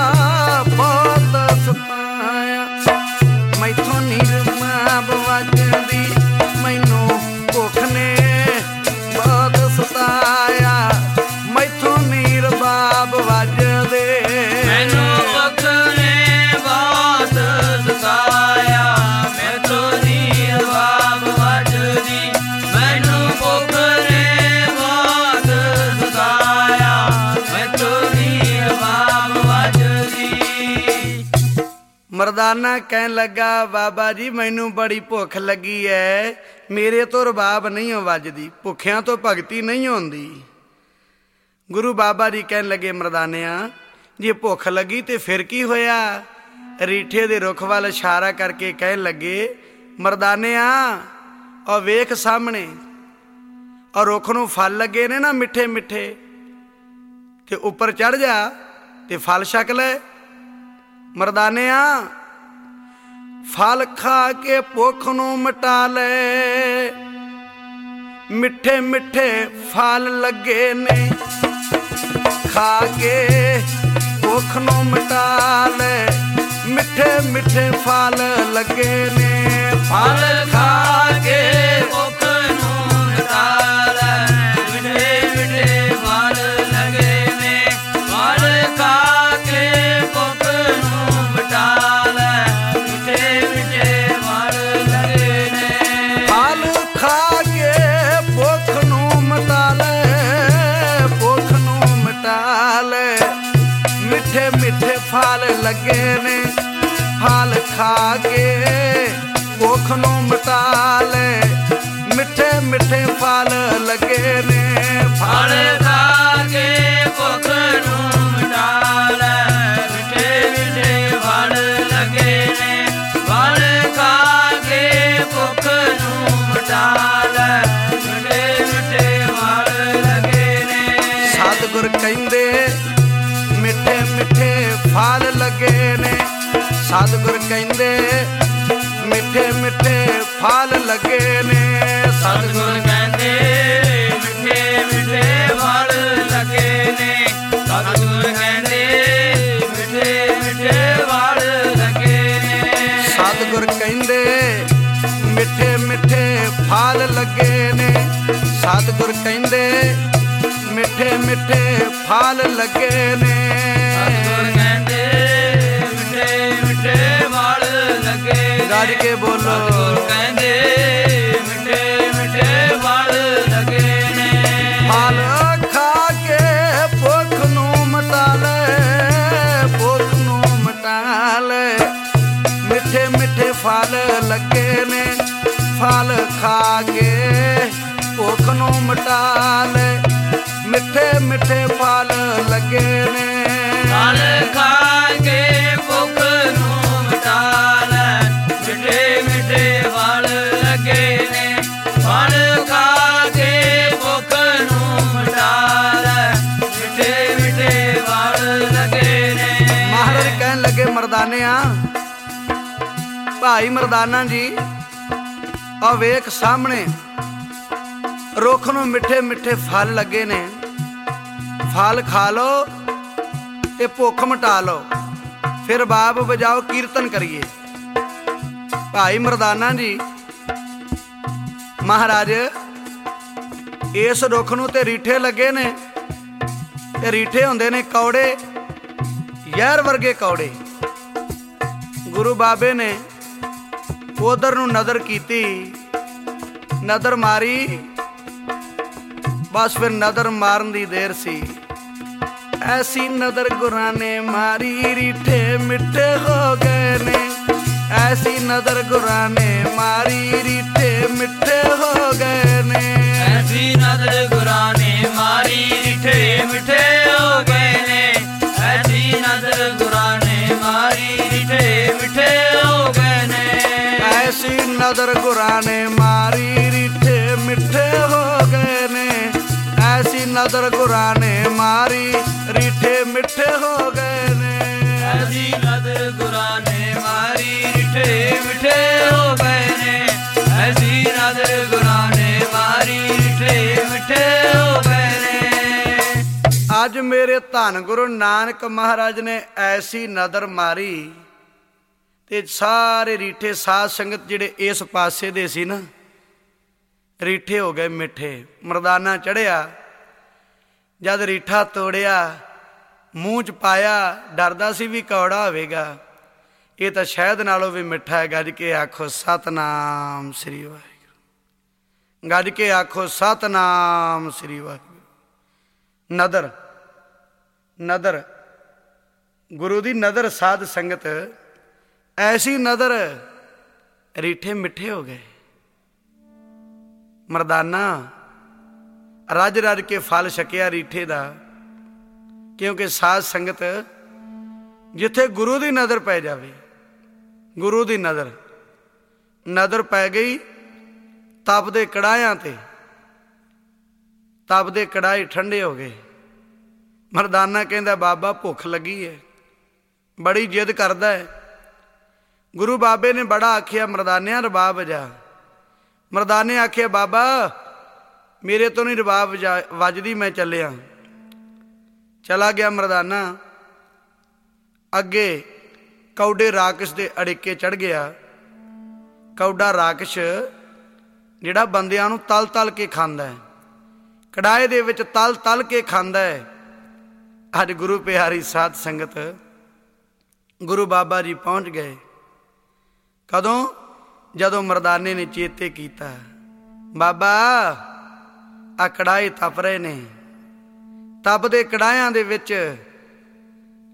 ਮੈਥੋਂ ਨਹੀਂ ਰਬਾਬ ਵੱਜਦੀ। ਮੈਨੂੰ ਭੁੱਖ ਨੇ ਬਹੁਤ ਸਤਾਇਆ, ਮੈਥੋਂ ਨਹੀਂ ਰਬਾਬ ਵੱਜਦੇ। ਮੈਨੂੰ ਭੁੱਖ ਨੇ ਬਹੁਤ ਸਤਾਇਆ, ਮੈਥੋਂ ਨਹੀਂ ਰਬਾਬ ਵੱਜਦੀ। ਮੈਨੂੰ ਭੁੱਖ ਨੇ ਬਹੁਤ ਸਤਾਇਆ, ਮੈਥੋਂ ਨਹੀਂ ਰਬਾਬ ਵੱਜਦੀ। ਮਰਦਾਨਾ ਕਹਿਣ ਲੱਗਾ, ਬਾਬਾ ਜੀ ਮੈਨੂੰ ਬੜੀ ਭੁੱਖ ਲੱਗੀ ਹੈ, ਮੇਰੇ ਤੋਂ ਰਬਾਬ ਨਹੀਂ ਵੱਜਦੀ, ਭੁੱਖਿਆਂ ਤੋਂ ਭਗਤੀ ਨਹੀਂ ਹੁੰਦੀ। ਗੁਰੂ ਬਾਬਾ ਜੀ ਕਹਿਣ ਲੱਗੇ, ਮਰਦਾਨਿਆਂ ਜੇ ਭੁੱਖ ਲੱਗੀ ਤੇ ਫਿਰ ਕੀ ਹੋਇਆ? ਰੀਠੇ ਦੇ ਰੁੱਖ ਵੱਲ ਇਸ਼ਾਰਾ ਕਰਕੇ ਕਹਿਣ ਲੱਗੇ, ਮਰਦਾਨਿਆਂ ਉਹ ਵੇਖ ਸਾਹਮਣੇ, ਔਰ ਰੁੱਖ ਨੂੰ ਫਲ ਲੱਗੇ ਨੇ ਨਾ ਮਿੱਠੇ ਮਿੱਠੇ, ਤੇ ਉੱਪਰ ਚੜ ਜਾ ਤੇ ਫਲ ਛਕ ਲੈ। ਮਰਦਾਨਿਆਂ ਫਲ ਖਾ ਕੇ ਭੁੱਖ ਨੂੰ ਮਿਟਾ ਲੈ, ਮਿੱਠੇ ਮਿੱਠੇ ਫਲ ਲੱਗੇ ਨੇ, ਖਾ ਕੇ ਭੁੱਖ ਨੂੰ ਮਿਟਾ ਲੈ, ਮਿੱਠੇ ਮਿੱਠੇ ਫਲ ਲੱਗੇ ਨੇ। ਫਲ ਖਾ ਕੇ ਭੁੱਖ ਨੂੰ ਮਿਟਾ ਲੈ, ਮਿੱਠੇ ਮਿੱਠੇ ਫਲ ਲੱਗੇ ਨੇ। ਫਲ ਖਾ ਕੇ ਭੁੱਖ ਨੂੰ ਮਿਟਾ ਲੈ, ਮਿੱਠੇ ਮਿੱਠੇ ਫਲ ਲੱਗੇ ਨੇ। ਫਲ ਖਾ ਕੇ ਭੁੱਖ ਨੂੰ ਮਿੱਠੇ ਮਿੱਠੇ ਫਲ ਲੱਗੇ ਨੇ, ਫਲ ਖਾ ਕੇ ਭੁੱਖ ਨੂੰ ਮਿਟਾ ਲੈ। ਮਿੱਠੇ ਮਿੱਠੇ ਫਲ ਲੱਗੇ ਨੇ, ਫਲ ਖਾ ਕੇ ਭੁੱਖ ਨੂੰ ਮਿਟਾ ਲੈ। ਮਿੱਠੇ ਮਿੱਠੇ ਫਲ ਲੱਗੇ ਨੇ, ਫਲ ਖਾ ਕੇ ਭੁੱਖ ਨੂੰ ਮਿਟਾ ਲੈ। ਮਿੱਠੇ ਮਿੱਠੇ ਫਲ ਲੱਗੇ ਨੇ। ਸਤਿਗੁਰ ਕਹਿੰਦੇ ਮਿੱਠੇ ਮਿੱਠੇ ਫਲ ਲੱਗੇ ਨੇ, ਸਤਿਗੁਰ ਕਹਿੰਦੇ ਮਿੱਠੇ ਮਿੱਠੇ ਫਲ ਲੱਗੇ ਨੇ। ਸਤਿਗੁਰ ਕਹਿੰਦੇ ਮਿੱਠੇ ਮਿੱਠੇ ਫਲ ਲੱਗੇ ਨੇ। ਸਤਿਗੁਰ ਕਹਿੰਦੇ ਮਿੱਠੇ ਮਿੱਠੇ ਫਲ ਲੱਗੇ ਨੇ। ਸਤਿਗੁਰ ਕਹਿੰਦੇ ਮਿੱਠੇ ਮਿੱਠੇ ਫਲ ਲੱਗੇ ਨੇ, ਸਤਿਗੁਰ ਕਹਿੰਦੇ ਮਿੱਠੇ ਮਿੱਠੇ ਫਲ ਲੱਗੇ ਨੇ। ਸਤਿਗੁਰ ਕਹਿੰਦੇ ਮਿੱਠੇ ਮਿੱਠੇ ਫਲ ਲੱਗੇ ਨੇ। ਗੱਜ ਕੇ ਬੋਲੋ। ਸਤਿਗੁਰ ਕਹਿੰਦੇ ਮਿੱਠੇ ਮਿੱਠੇ ਫਲ ਲੱਗੇ ਨੇ। ਫਲ ਖਾ ਕੇ ਭੁੱਖ ਨੂੰ ਮਿਟਾ ਲੈ, ਭੁੱਖ ਨੂੰ ਮਿਟਾ ਲੈ। ਮਿੱਠੇ ਮਿੱਠੇ ਫਲ ਲੱਗੇ ਨੇ, ਫਲ ਖਾ ਕੇ ਭੁੱਖ ਨੂੰ ਮਿਟਾ ਲੈ। ਮਿੱਠੇ ਮਿੱਠੇ ਫਲ ਲੱਗੇ ਨੇ, ਫਲ ਖਾ ਕੇ ਭੁੱਖ ਨੂੰ ਮਿਟਾ ਲੈ। ਮਿੱਠੇ ਮਿੱਠੇ ਫਲ ਲੱਗੇ ਨੇ, ਫਲ ਖਾ ਕੇ ਭੁੱਖ ਨੂੰ ਮਿਟਾ ਲੈ। ਮਿੱਠੇ ਮਿੱਠੇ ਫਲ ਲੱਗੇ ਨੇ। ਮਹਾਰਾਜ ਕਹਿਣ ਲੱਗੇ ਮਰਦਾਨਿਆਂ, ਭਾਈ ਮਰਦਾਨਾ ਜੀ ਆ ਵੇਖ ਸਾਹਮਣੇ ਰੁੱਖ ਨੂੰ ਮਿੱਠੇ ਮਿੱਠੇ ਫਲ ਲੱਗੇ ਨੇ, ਫਲ ਖਾ ਲੋ ਤੇ ਭੁੱਖ ਮਿਟਾ ਲੋ, ਫਿਰ ਬਾਬ ਵਜਾਓ ਕੀਰਤਨ ਕਰੀਏ। ਭਾਈ ਮਰਦਾਨਾ ਜੀ ਮਹਾਰਾਜ ਇਸ ਰੁੱਖ ਨੂੰ ਤੇ ਰੀਠੇ ਲੱਗੇ ਨੇ, ਤੇ ਰੀਠੇ ਹੁੰਦੇ ਨੇ ਕੌੜੇ, ਜ਼ਹਿਰ ਵਰਗੇ ਕੌੜੇ। ਗੁਰੂ ਬਾਬੇ ਨੇ ਉਧਰ ਨੂੰ ਨਜ਼ਰ ਕੀਤੀ, ਨਜ਼ਰ ਮਾਰੀ, ਬਸ ਫਿਰ ਨਜ਼ਰ ਮਾਰਨ ਦੀ ਦੇਰ ਸੀ। ਐਸੀ ਨਜ਼ਰ ਗੁਰਾਂ ਨੇ ਮਾਰੀ, ਰੀਠੇ ਮਿੱਠੇ ਹੋ ਗਏ ਨੇ। ਐਸੀ ਨਜ਼ਰ ਗੁਰਾਂ ਨੇ ਮਾਰੀ, ਰੀਠੇ ਮਿੱਠੇ ਹੋ ਗਏ ਨੇ। ਐਸੀ ਨਜ਼ਰ ਗੁਰਾਂ ਨੇ ਮਾਰੀ, ਰੀਠੇ ਮਿੱਠੇ ਹੋ ਗਏ ਨੇ। ਐਸੀ ਨਜ਼ਰ ਗੁਰਾਂ ਨੇ ਮਾਰੀ, ਰੀਠੇ ਮਿੱਠੇ ਹੋ ਗਏ ਨੇ। ਐਸੀ ਨਜ਼ਰ ਗੁਰਾਂ ਨੇ ਮਾਰੀ, ਰੀਠੇ ਮਿੱਠੇ ਹੋ ਗਏ ਨੇ। ਐਸੀ ਨਜ਼ਰ ਗੁਰਾਂ ਨੇ ਮਾਰੀ, ਰੀਠੇ ਮਿੱਠੇ ਹੋ ਗਏ ਨੇ। ਐਸੀ ਨਜ਼ਰ ਗੁਰਾਂ ਨੇ ਮਾਰੀ, ਰੀਠੇ ਮਿੱਠੇ ਹੋ ਗਏ ਨੇ। ਐਸੀ ਨਜ਼ਰ ਗੁਰਾਂ ਨੇ ਮਾਰੀ, ਰੀਠੇ ਮਿੱਠੇ ਹੋ ਗਏ ਨੇ। ਅੱਜ ਮੇਰੇ ਧੰਨ ਗੁਰੂ ਨਾਨਕ ਮਹਾਰਾਜ ਨੇ ਐਸੀ ਨਜ਼ਰ ਮਾਰੀ ਤੇ ਸਾਰੇ ਰੀਠੇ ਸਾਧ ਸੰਗਤ ਜਿਹੜੇ ਇਸ ਪਾਸੇ ਦੇ ਸੀ ਨਾ, ਰੀਠੇ ਹੋ ਗਏ ਮਿੱਠੇ। ਮਰਦਾਨਾ ਚੜਿਆ, ਜਦ ਰੀਠਾ ਤੋੜਿਆ, ਮੂੰਹ 'ਚ ਪਾਇਆ, ਡਰਦਾ ਸੀ ਵੀ ਕੌੜਾ ਹੋਵੇਗਾ, ਇਹ ਤਾਂ ਸ਼ਹਿਦ ਨਾਲੋਂ ਵੀ ਮਿੱਠਾ ਹੈ। ਗੱਜ ਕੇ ਆਖੋ ਸਤਨਾਮ ਸ੍ਰੀ ਵਾਹਿਗੁਰੂ। ਗੱਜ ਕੇ ਆਖੋ ਸਤਨਾਮ ਸ੍ਰੀ ਵਾਹਿਗੁਰੂ। ਨਦਰ, ਨਦਰ ਗੁਰੂ ਦੀ ਨਦਰ ਸਾਧ ਸੰਗਤ, ਐਸੀ ਨਦਰ ਰੀਠੇ ਮਿੱਠੇ ਹੋ ਗਏ। ਮਰਦਾਨਾ ਰੱਜ ਰੱਜ ਕੇ ਫਲ ਛਕਿਆ ਰੀਠੇ ਦਾ, ਕਿਉਂਕਿ ਸਾਧ ਸੰਗਤ ਜਿੱਥੇ ਗੁਰੂ ਦੀ ਨਜ਼ਰ ਪੈ ਜਾਵੇ, ਗੁਰੂ ਦੀ ਨਜ਼ਰ, ਨਜ਼ਰ ਪੈ ਗਈ ਤਪਦੇ ਕੜਾਹਿਆਂ ਤੇ, ਤਪਦੇ ਕੜਾਹੇ ਠੰਡੇ ਹੋ ਗਏ। ਮਰਦਾਨਾ ਕਹਿੰਦਾ ਬਾਬਾ ਭੁੱਖ ਲੱਗੀ ਹੈ, ਬੜੀ ਜਿੱਦ ਕਰਦਾ ਹੈ। ਗੁਰੂ ਬਾਬੇ ਨੇ ਬੜਾ ਆਖਿਆ ਮਰਦਾਨਿਆਂ ਰਬਾਬ ਵਜਾ। ਮਰਦਾਨੇ ਆਖਿਆ ਬਾਬਾ ਮੇਰੇ ਤੋਂ ਨਹੀਂ ਰਬਾਬ ਵੱਜਦੀ, ਮੈਂ ਚੱਲਿਆ। ਚਲਾ ਗਿਆ ਮਰਦਾਨਾ, ਅੱਗੇ ਕੌਡੇ ਰਾਕਸ਼ ਦੇ ਅੜਿੱਕੇ ਚੜ੍ਹ ਗਿਆ। ਕੌਡਾ ਰਾਕਸ਼ ਜਿਹੜਾ ਬੰਦਿਆਂ ਨੂੰ ਤਲ ਤਲ ਕੇ ਖਾਂਦਾ ਹੈ, ਕੜਾਹੇ ਦੇ ਵਿੱਚ ਤਲ ਤਲ ਕੇ ਖਾਂਦਾ ਹੈ। ਅੱਜ ਗੁਰੂ ਪਿਆਰੀ ਸਾਧ ਸੰਗਤ ਗੁਰੂ ਬਾਬਾ ਜੀ ਪਹੁੰਚ ਗਏ। ਕਦੋਂ? ਜਦੋਂ ਮਰਦਾਨੇ ਨੇ ਚੇਤੇ ਕੀਤਾ, ਬਾਬਾ ਆ ਕੜਾਹੇ ਤਪ ਰਹੇ ਨੇ, ਤਪਦੇ ਕੜਾਹਿਆਂ ਦੇ ਵਿੱਚ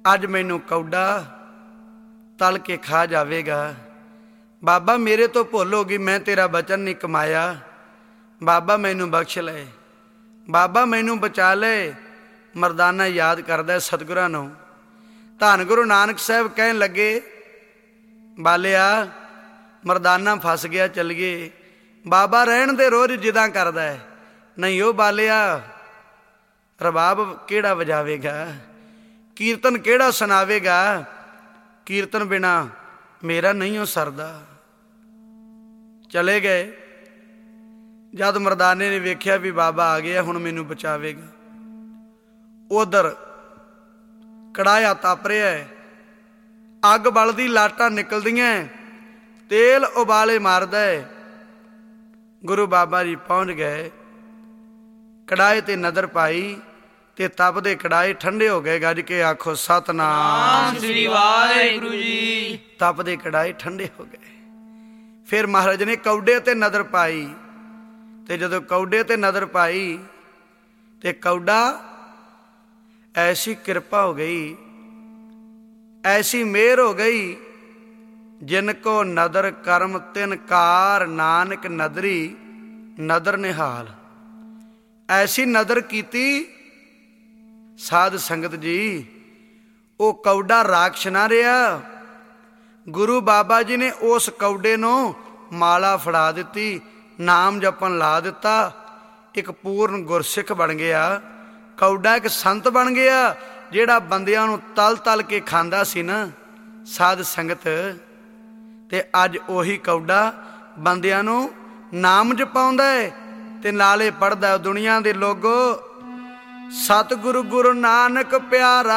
ਅੱਜ ਮੈਨੂੰ ਕੌਡਾ ਤਲ ਕੇ ਖਾ ਜਾਵੇਗਾ। ਬਾਬਾ ਮੇਰੇ ਤੋਂ ਭੁੱਲ ਹੋ ਗਈ, ਮੈਂ ਤੇਰਾ ਬਚਨ ਨਹੀਂ ਕਮਾਇਆ। ਬਾਬਾ ਮੈਨੂੰ ਬਖਸ਼ ਲੈ, ਬਾਬਾ ਮੈਨੂੰ ਬਚਾ ਲੈ। ਮਰਦਾਨਾ ਯਾਦ ਕਰਦਾ ਸਤਿਗੁਰਾਂ ਨੂੰ। ਧੰਨ ਗੁਰੂ ਨਾਨਕ ਸਾਹਿਬ ਕਹਿਣ ਲੱਗੇ, ਬਾਲਿਆ ਮਰਦਾਨਾ ਫਸ ਗਿਆ, ਚੱਲ ਗਏ। ਬਾਬਾ ਰਹਿਣ ਦੇ, ਰੋਜ਼ ਜਿੱਦਾਂ ਕਰਦਾ ਹੈ। ਨਹੀਂ ਉਹ ਬਾਲਿਆ, ਰਬਾਬ ਕਿਹੜਾ ਵਜਾਵੇਗਾ, ਕੀਰਤਨ ਕਿਹੜਾ ਸੁਣਾਵੇਗਾ, ਕੀਰਤਨ ਬਿਨਾ ਮੇਰਾ ਨਹੀਂ ਹੋ ਸਰਦਾ। ਚਲੇ ਗਏ। ਜਦ ਮਰਦਾਨੇ ਨੇ ਵੇਖਿਆ ਵੀ ਬਾਬਾ ਆ ਗਿਆ, ਹੁਣ ਮੈਨੂੰ ਬਚਾਵੇਗਾ, ਉਧਰ ਕੜਾਇਆ ਤਪ ਰਿਹਾ ਹੈ, ਅੱਗ ਬਲਦੀ, ਲਾਟਾਂ ਨਿਕਲਦੀਆਂ, ਤੇਲ ਉਬਾਲੇ ਮਾਰਦਾ ਹੈ। ਗੁਰੂ ਬਾਬਾ ਜੀ ਪਹੁੰਚ ਗਏ, ਕੜਾਏ ਤੇ ਨਜ਼ਰ ਪਾਈ ਤੇ ਤਪਦੇ ਕੜਾਏ ਠੰਡੇ ਹੋ ਗਏ। ਗੱਜ ਕੇ ਆਖੋ ਸਤਨਾਮ ਸ੍ਰੀ ਵਾਹਿਗੁਰੂ ਜੀ। ਤਪਦੇ ਕੜਾਏ ਠੰਡੇ ਹੋ ਗਏ। ਫਿਰ ਮਹਾਰਾਜ ਨੇ ਕੌਡੇ ਤੇ ਨਜ਼ਰ ਪਾਈ, ਤੇ ਜਦੋਂ ਕੌਡੇ ਤੇ ਨਜ਼ਰ ਪਾਈ ਤੇ ਕੌਡਾ, ਐਸੀ ਕਿਰਪਾ ਹੋ ਗਈ, ਐਸੀ ਮਿਹਰ ਹੋ ਗਈ, ਜਿਨ ਕੋ ਨਦਰ ਕਰਮ ਤਿਨ ਕਾਰ, ਨਾਨਕ ਨਦਰੀ ਨਦਰ ਨਿਹਾਲ। ਐਸੀ ਨਦਰ ਕੀਤੀ ਸਾਧ ਸੰਗਤ ਜੀ, ਉਹ ਕੌਡਾ ਰਾਖਸ਼ ਨਾ ਰਿਹਾ। ਗੁਰੂ ਬਾਬਾ ਜੀ ਨੇ ਉਸ ਕੌਡੇ ਨੂੰ ਮਾਲਾ ਫੜਾ ਦਿੱਤੀ, ਨਾਮ ਜਪਣ ਲਾ ਦਿੱਤਾ, ਇੱਕ ਪੂਰਨ ਗੁਰਸਿੱਖ ਬਣ ਗਿਆ। ਕੌਡਾ ਇੱਕ ਸੰਤ ਬਣ ਗਿਆ, ਜਿਹੜਾ ਬੰਦਿਆਂ ਨੂੰ ਤਲ ਤਲ ਕੇ ਖਾਂਦਾ ਸੀ ਨਾ ਸਾਧ ਸੰਗਤ। ਤੇ ਅੱਜ ਉਹੀ ਕੌਡਾ ਬੰਦਿਆਂ ਨੂੰ ਨਾਮ ਜਪਾਉਂਦਾ ਹੈ ਤੇ ਨਾਲੇ ਪੜ੍ਹਦਾ। ਦੁਨੀਆ ਦੇ ਲੋਗੋ, ਸਤਿਗੁਰੂ ਗੁਰੂ ਨਾਨਕ ਪਿਆਰਾ,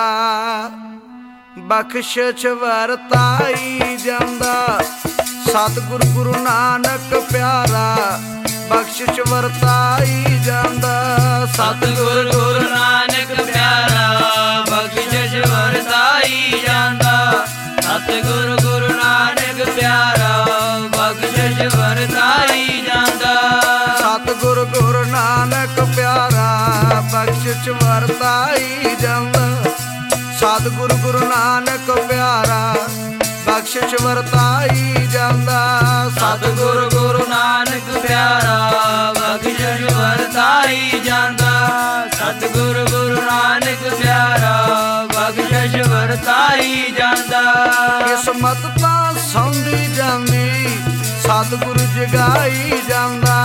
ਬਖਸ਼ਿਸ਼ ਵਰਤਾਈ ਜਾਂਦਾ। ਸਤਿਗੁਰੂ ਗੁਰੂ ਨਾਨਕ ਪਿਆਰਾ, ਬਖਸ਼ਿਸ਼ ਵਰਤਾਈ ਜਾਂਦਾ। ਸਤਿਗੁਰੂ ਗੁਰੂ ਨਾਨਕ ਪਿਆਰਾ, ਬਖਸ਼ਿਸ਼ ਵਰਤਾਈ ਜਾਂਦਾ। ਸਤਿਗੁਰੂ ਗੁਰੂ ਨਾਨਕ ਪਿਆਰਾ, ਬਖਸ਼ਿਸ਼ ਵਰਤਾਈ ਜਾਂਦਾ। ਸਤਿਗੁਰੂ ਗੁਰੂ ਨਾਨਕ ਪਿਆਰਾ, ਬਖਸ਼ਿਸ਼ ਵਰਤਾਈ ਜਾਂਦਾ। ਸਤਿਗੁਰੂ ਗੁਰੂ ਨਾਨਕ ਪਿਆਰਾ, ਬਖਸ਼ਿਸ਼ ਵਰਤਾਈ ਜਾਂਦਾ। ਸਤਿਗੁਰੂ ਗੁਰੂ ਨਾਨਕ ਪਿਆਰਾ, ਬਖਸ਼ਿਸ਼ ਵਰਤਾਈ ਜਾਂਦਾ। ਸਤਿਗੁਰੂ ਗੁਰੂ ਨਾਨਕ ਪਿਆਰਾ, ਬਖਸ਼ਿਸ਼ ਵਰਤਾਈ ਜਾਂਦਾ। ਕਿਸਮਤ ਤਾਂ ਸੌਂਦੀ ਜਾਂਦੀ, ਸਤਿਗੁਰੂ ਜਗਾਈ ਜਾਂਦਾ।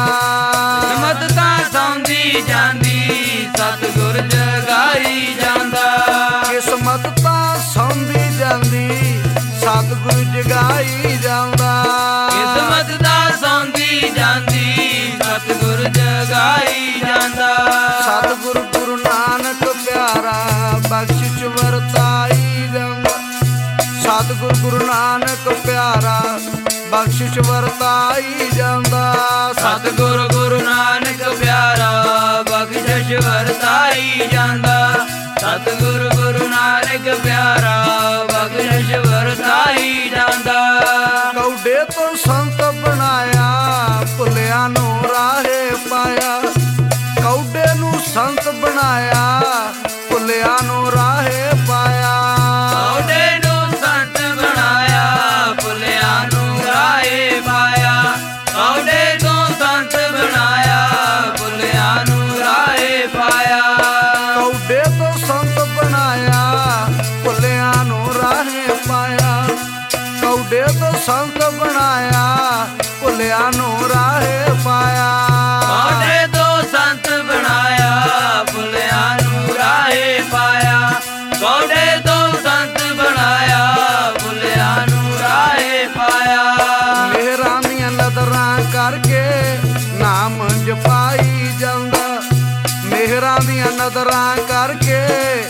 ਕਿਸਮਤ ਤਾਂ ਸੌਂਦੀ ਜਾਂਦੀ, ਸਤਿਗੁਰ ਜਗਾਈ ਜਾਂਦਾ। ਕਿਸਮਤ ਤਾਂ ਸੌਂਦੀ ਜਾਂਦੀ, ਸਤਿਗੁਰੂ ਜਗਾਈ ਜਾਂਦਾ। ਕਿਸਮਤ ਤਾਂ ਸੌਂਦੀ ਜਾਂਦੀ, ਸਤਿਗੁਰ ਜਗਾਈ ਜਾਂਦਾ। ਸਤਿਗੁਰੂ ਗੁਰੂ ਨਾਨਕ ਪਿਆਰਾ, ਬਖਸ਼ਿਸ਼ ਵਰਤਾਈ ਜਾਂਦਾ। ਸਤਿਗੁਰੂ ਗੁਰੂ ਨਾਨਕ ਪਿਆਰਾ, ਬਖਸ਼ਿਸ਼ ਵਰਤਾਈ ਜਾਂਦਾ। ਸਤਿਗੁਰੂ ਗੁਰੂ ਨਾਨਕ ਪਿਆਰਾ, ਬਖਸ਼ਿਸ਼ ਵਰਤਾਈ ਜਾਂਦਾ। ਸਤਿਗੁਰੂ ਗੁਰੂ ਨਾਨਕ ਪਿਆਰਾ, ਬਖਸ਼ਿਸ਼ ਵਰਤਾਈ ਜਾਂਦਾ। ਕੌਡੇ ਤੋਂ ਸੰਤ ਬਣਾਇਆ, ਭੁੱਲਿਆਂ ਨੂੰ ਰਾਹੇ ਪਾਇਆ। ਕੌਡੇ ਨੂੰ ਸੰਤ ਬਣਾਇਆ, ਭੁੱਲਿਆਂ ਨੂੰ ਰਾਹੇ ਪਾਇਆ। ਕੌਡੇ ਨੂੰ ਸੰਤ ਬਣਾਇਆ, ਭੁੱਲਿਆਂ ਨੂੰ ਰਾਹੇ ਪਾਇਆ। ਕੌਡੇ ਨੂੰ ਸੰਤ ਬਣਾਇਆ, ਭੁੱਲਿਆਂ ਨੂੰ ਰਾਹੇ ਪਾਇਆ। ਕੌਡੇ ਤੋਂ ਸੰਤ ਬਣਾਇਆ, ਭੁੱਲਿਆਂ ਨੂੰ ਰਾਹੇ ਪਾਇਆ। ਕੌਡੇ ਤੋਂ ਸੰਤ ਬਣਾਇਆ, ਭੁੱਲਿਆਂ ਨੂੰ ਰਾਹੇ ਪਾਇਆ। ਕੌਡੇ ਤੋਂ ਸੰਤ ਬਣਾਇਆ, ਭੁੱਲਿਆਂ ਨੂੰ ਰਾਹੇ ਪਾਇਆ। ਕੌਡੇ ਤੋਂ ਸੰਤ ਬਣਾਇਆ, ਭੁੱਲਿਆਂ ਨੂੰ ਰਾਹੇ ਪਾਇਆ। ਮਿਹਰਾਂ ਦੀਆਂ ਨਦਰਾਂ ਕਰਕੇ ਨਾਮ ਜਪਾਈ ਜਾਂਦਾ। ਮਿਹਰਾਂ ਦੀਆਂ ਨਦਰਾਂ ਕਰਕੇ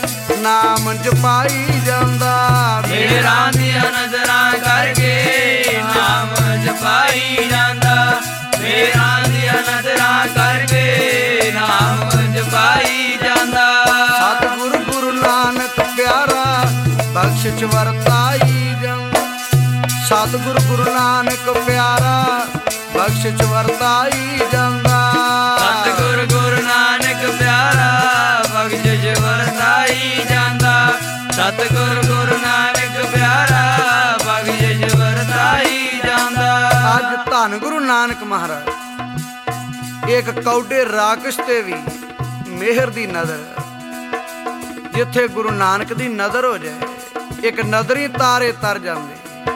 ਨਾਮ ਜਪਾਈ ਜਾਂਦਾ। ਮਿਹਰਾਂ ਦੀਆਂ ਨਜ਼ਰਾਂ ਕਰਕੇ ਨਾਮ ਜਪਾਈ ਜਾਂਦਾ। ਮਿਹਰਾਂ ਦੀਆਂ ਨਜ਼ਰਾਂ ਕਰਕੇ ਨਾਮ ਜਪਾਈ ਜਾਂਦਾ। ਸਤਿਗੁਰੂ ਗੁਰੂ ਨਾਨਕ ਪਿਆਰਾ, ਬਖਸ਼ਿਸ਼ ਵਰਤਾਈ ਜਾਂਦਾ। ਸਤਿਗੁਰੂ ਗੁਰੂ ਨਾਨਕ ਪਿਆਰਾ, ਬਖਸ਼ਿਸ਼ ਵਰਤਾਈ ਜਾਂਦਾ। ਸਤਿਗੁਰੂ ਗੁਰੂ ਨਾਨਕ ਪਿਆਰਾ, ਬਖਸ਼ਿਸ਼ ਵਰਤਾਈ ਜਾਂਦਾ। ਸਤਿਗੁਰੂ ਨਾਨਕ ਮਹਾਰਾਜ ਇੱਕ ਕੌਡੇ ਰਾਕਸ਼ ਤੇ ਵੀ ਮਿਹਰ ਦੀ ਨਜ਼ਰ। ਜਿੱਥੇ ਗੁਰੂ ਨਾਨਕ ਦੀ ਨਜ਼ਰ ਹੋ ਜਾਏ ਇੱਕ ਨਜ਼ਰੀ ਤਾਰੇ ਤਰ ਜਾਂਦੇ।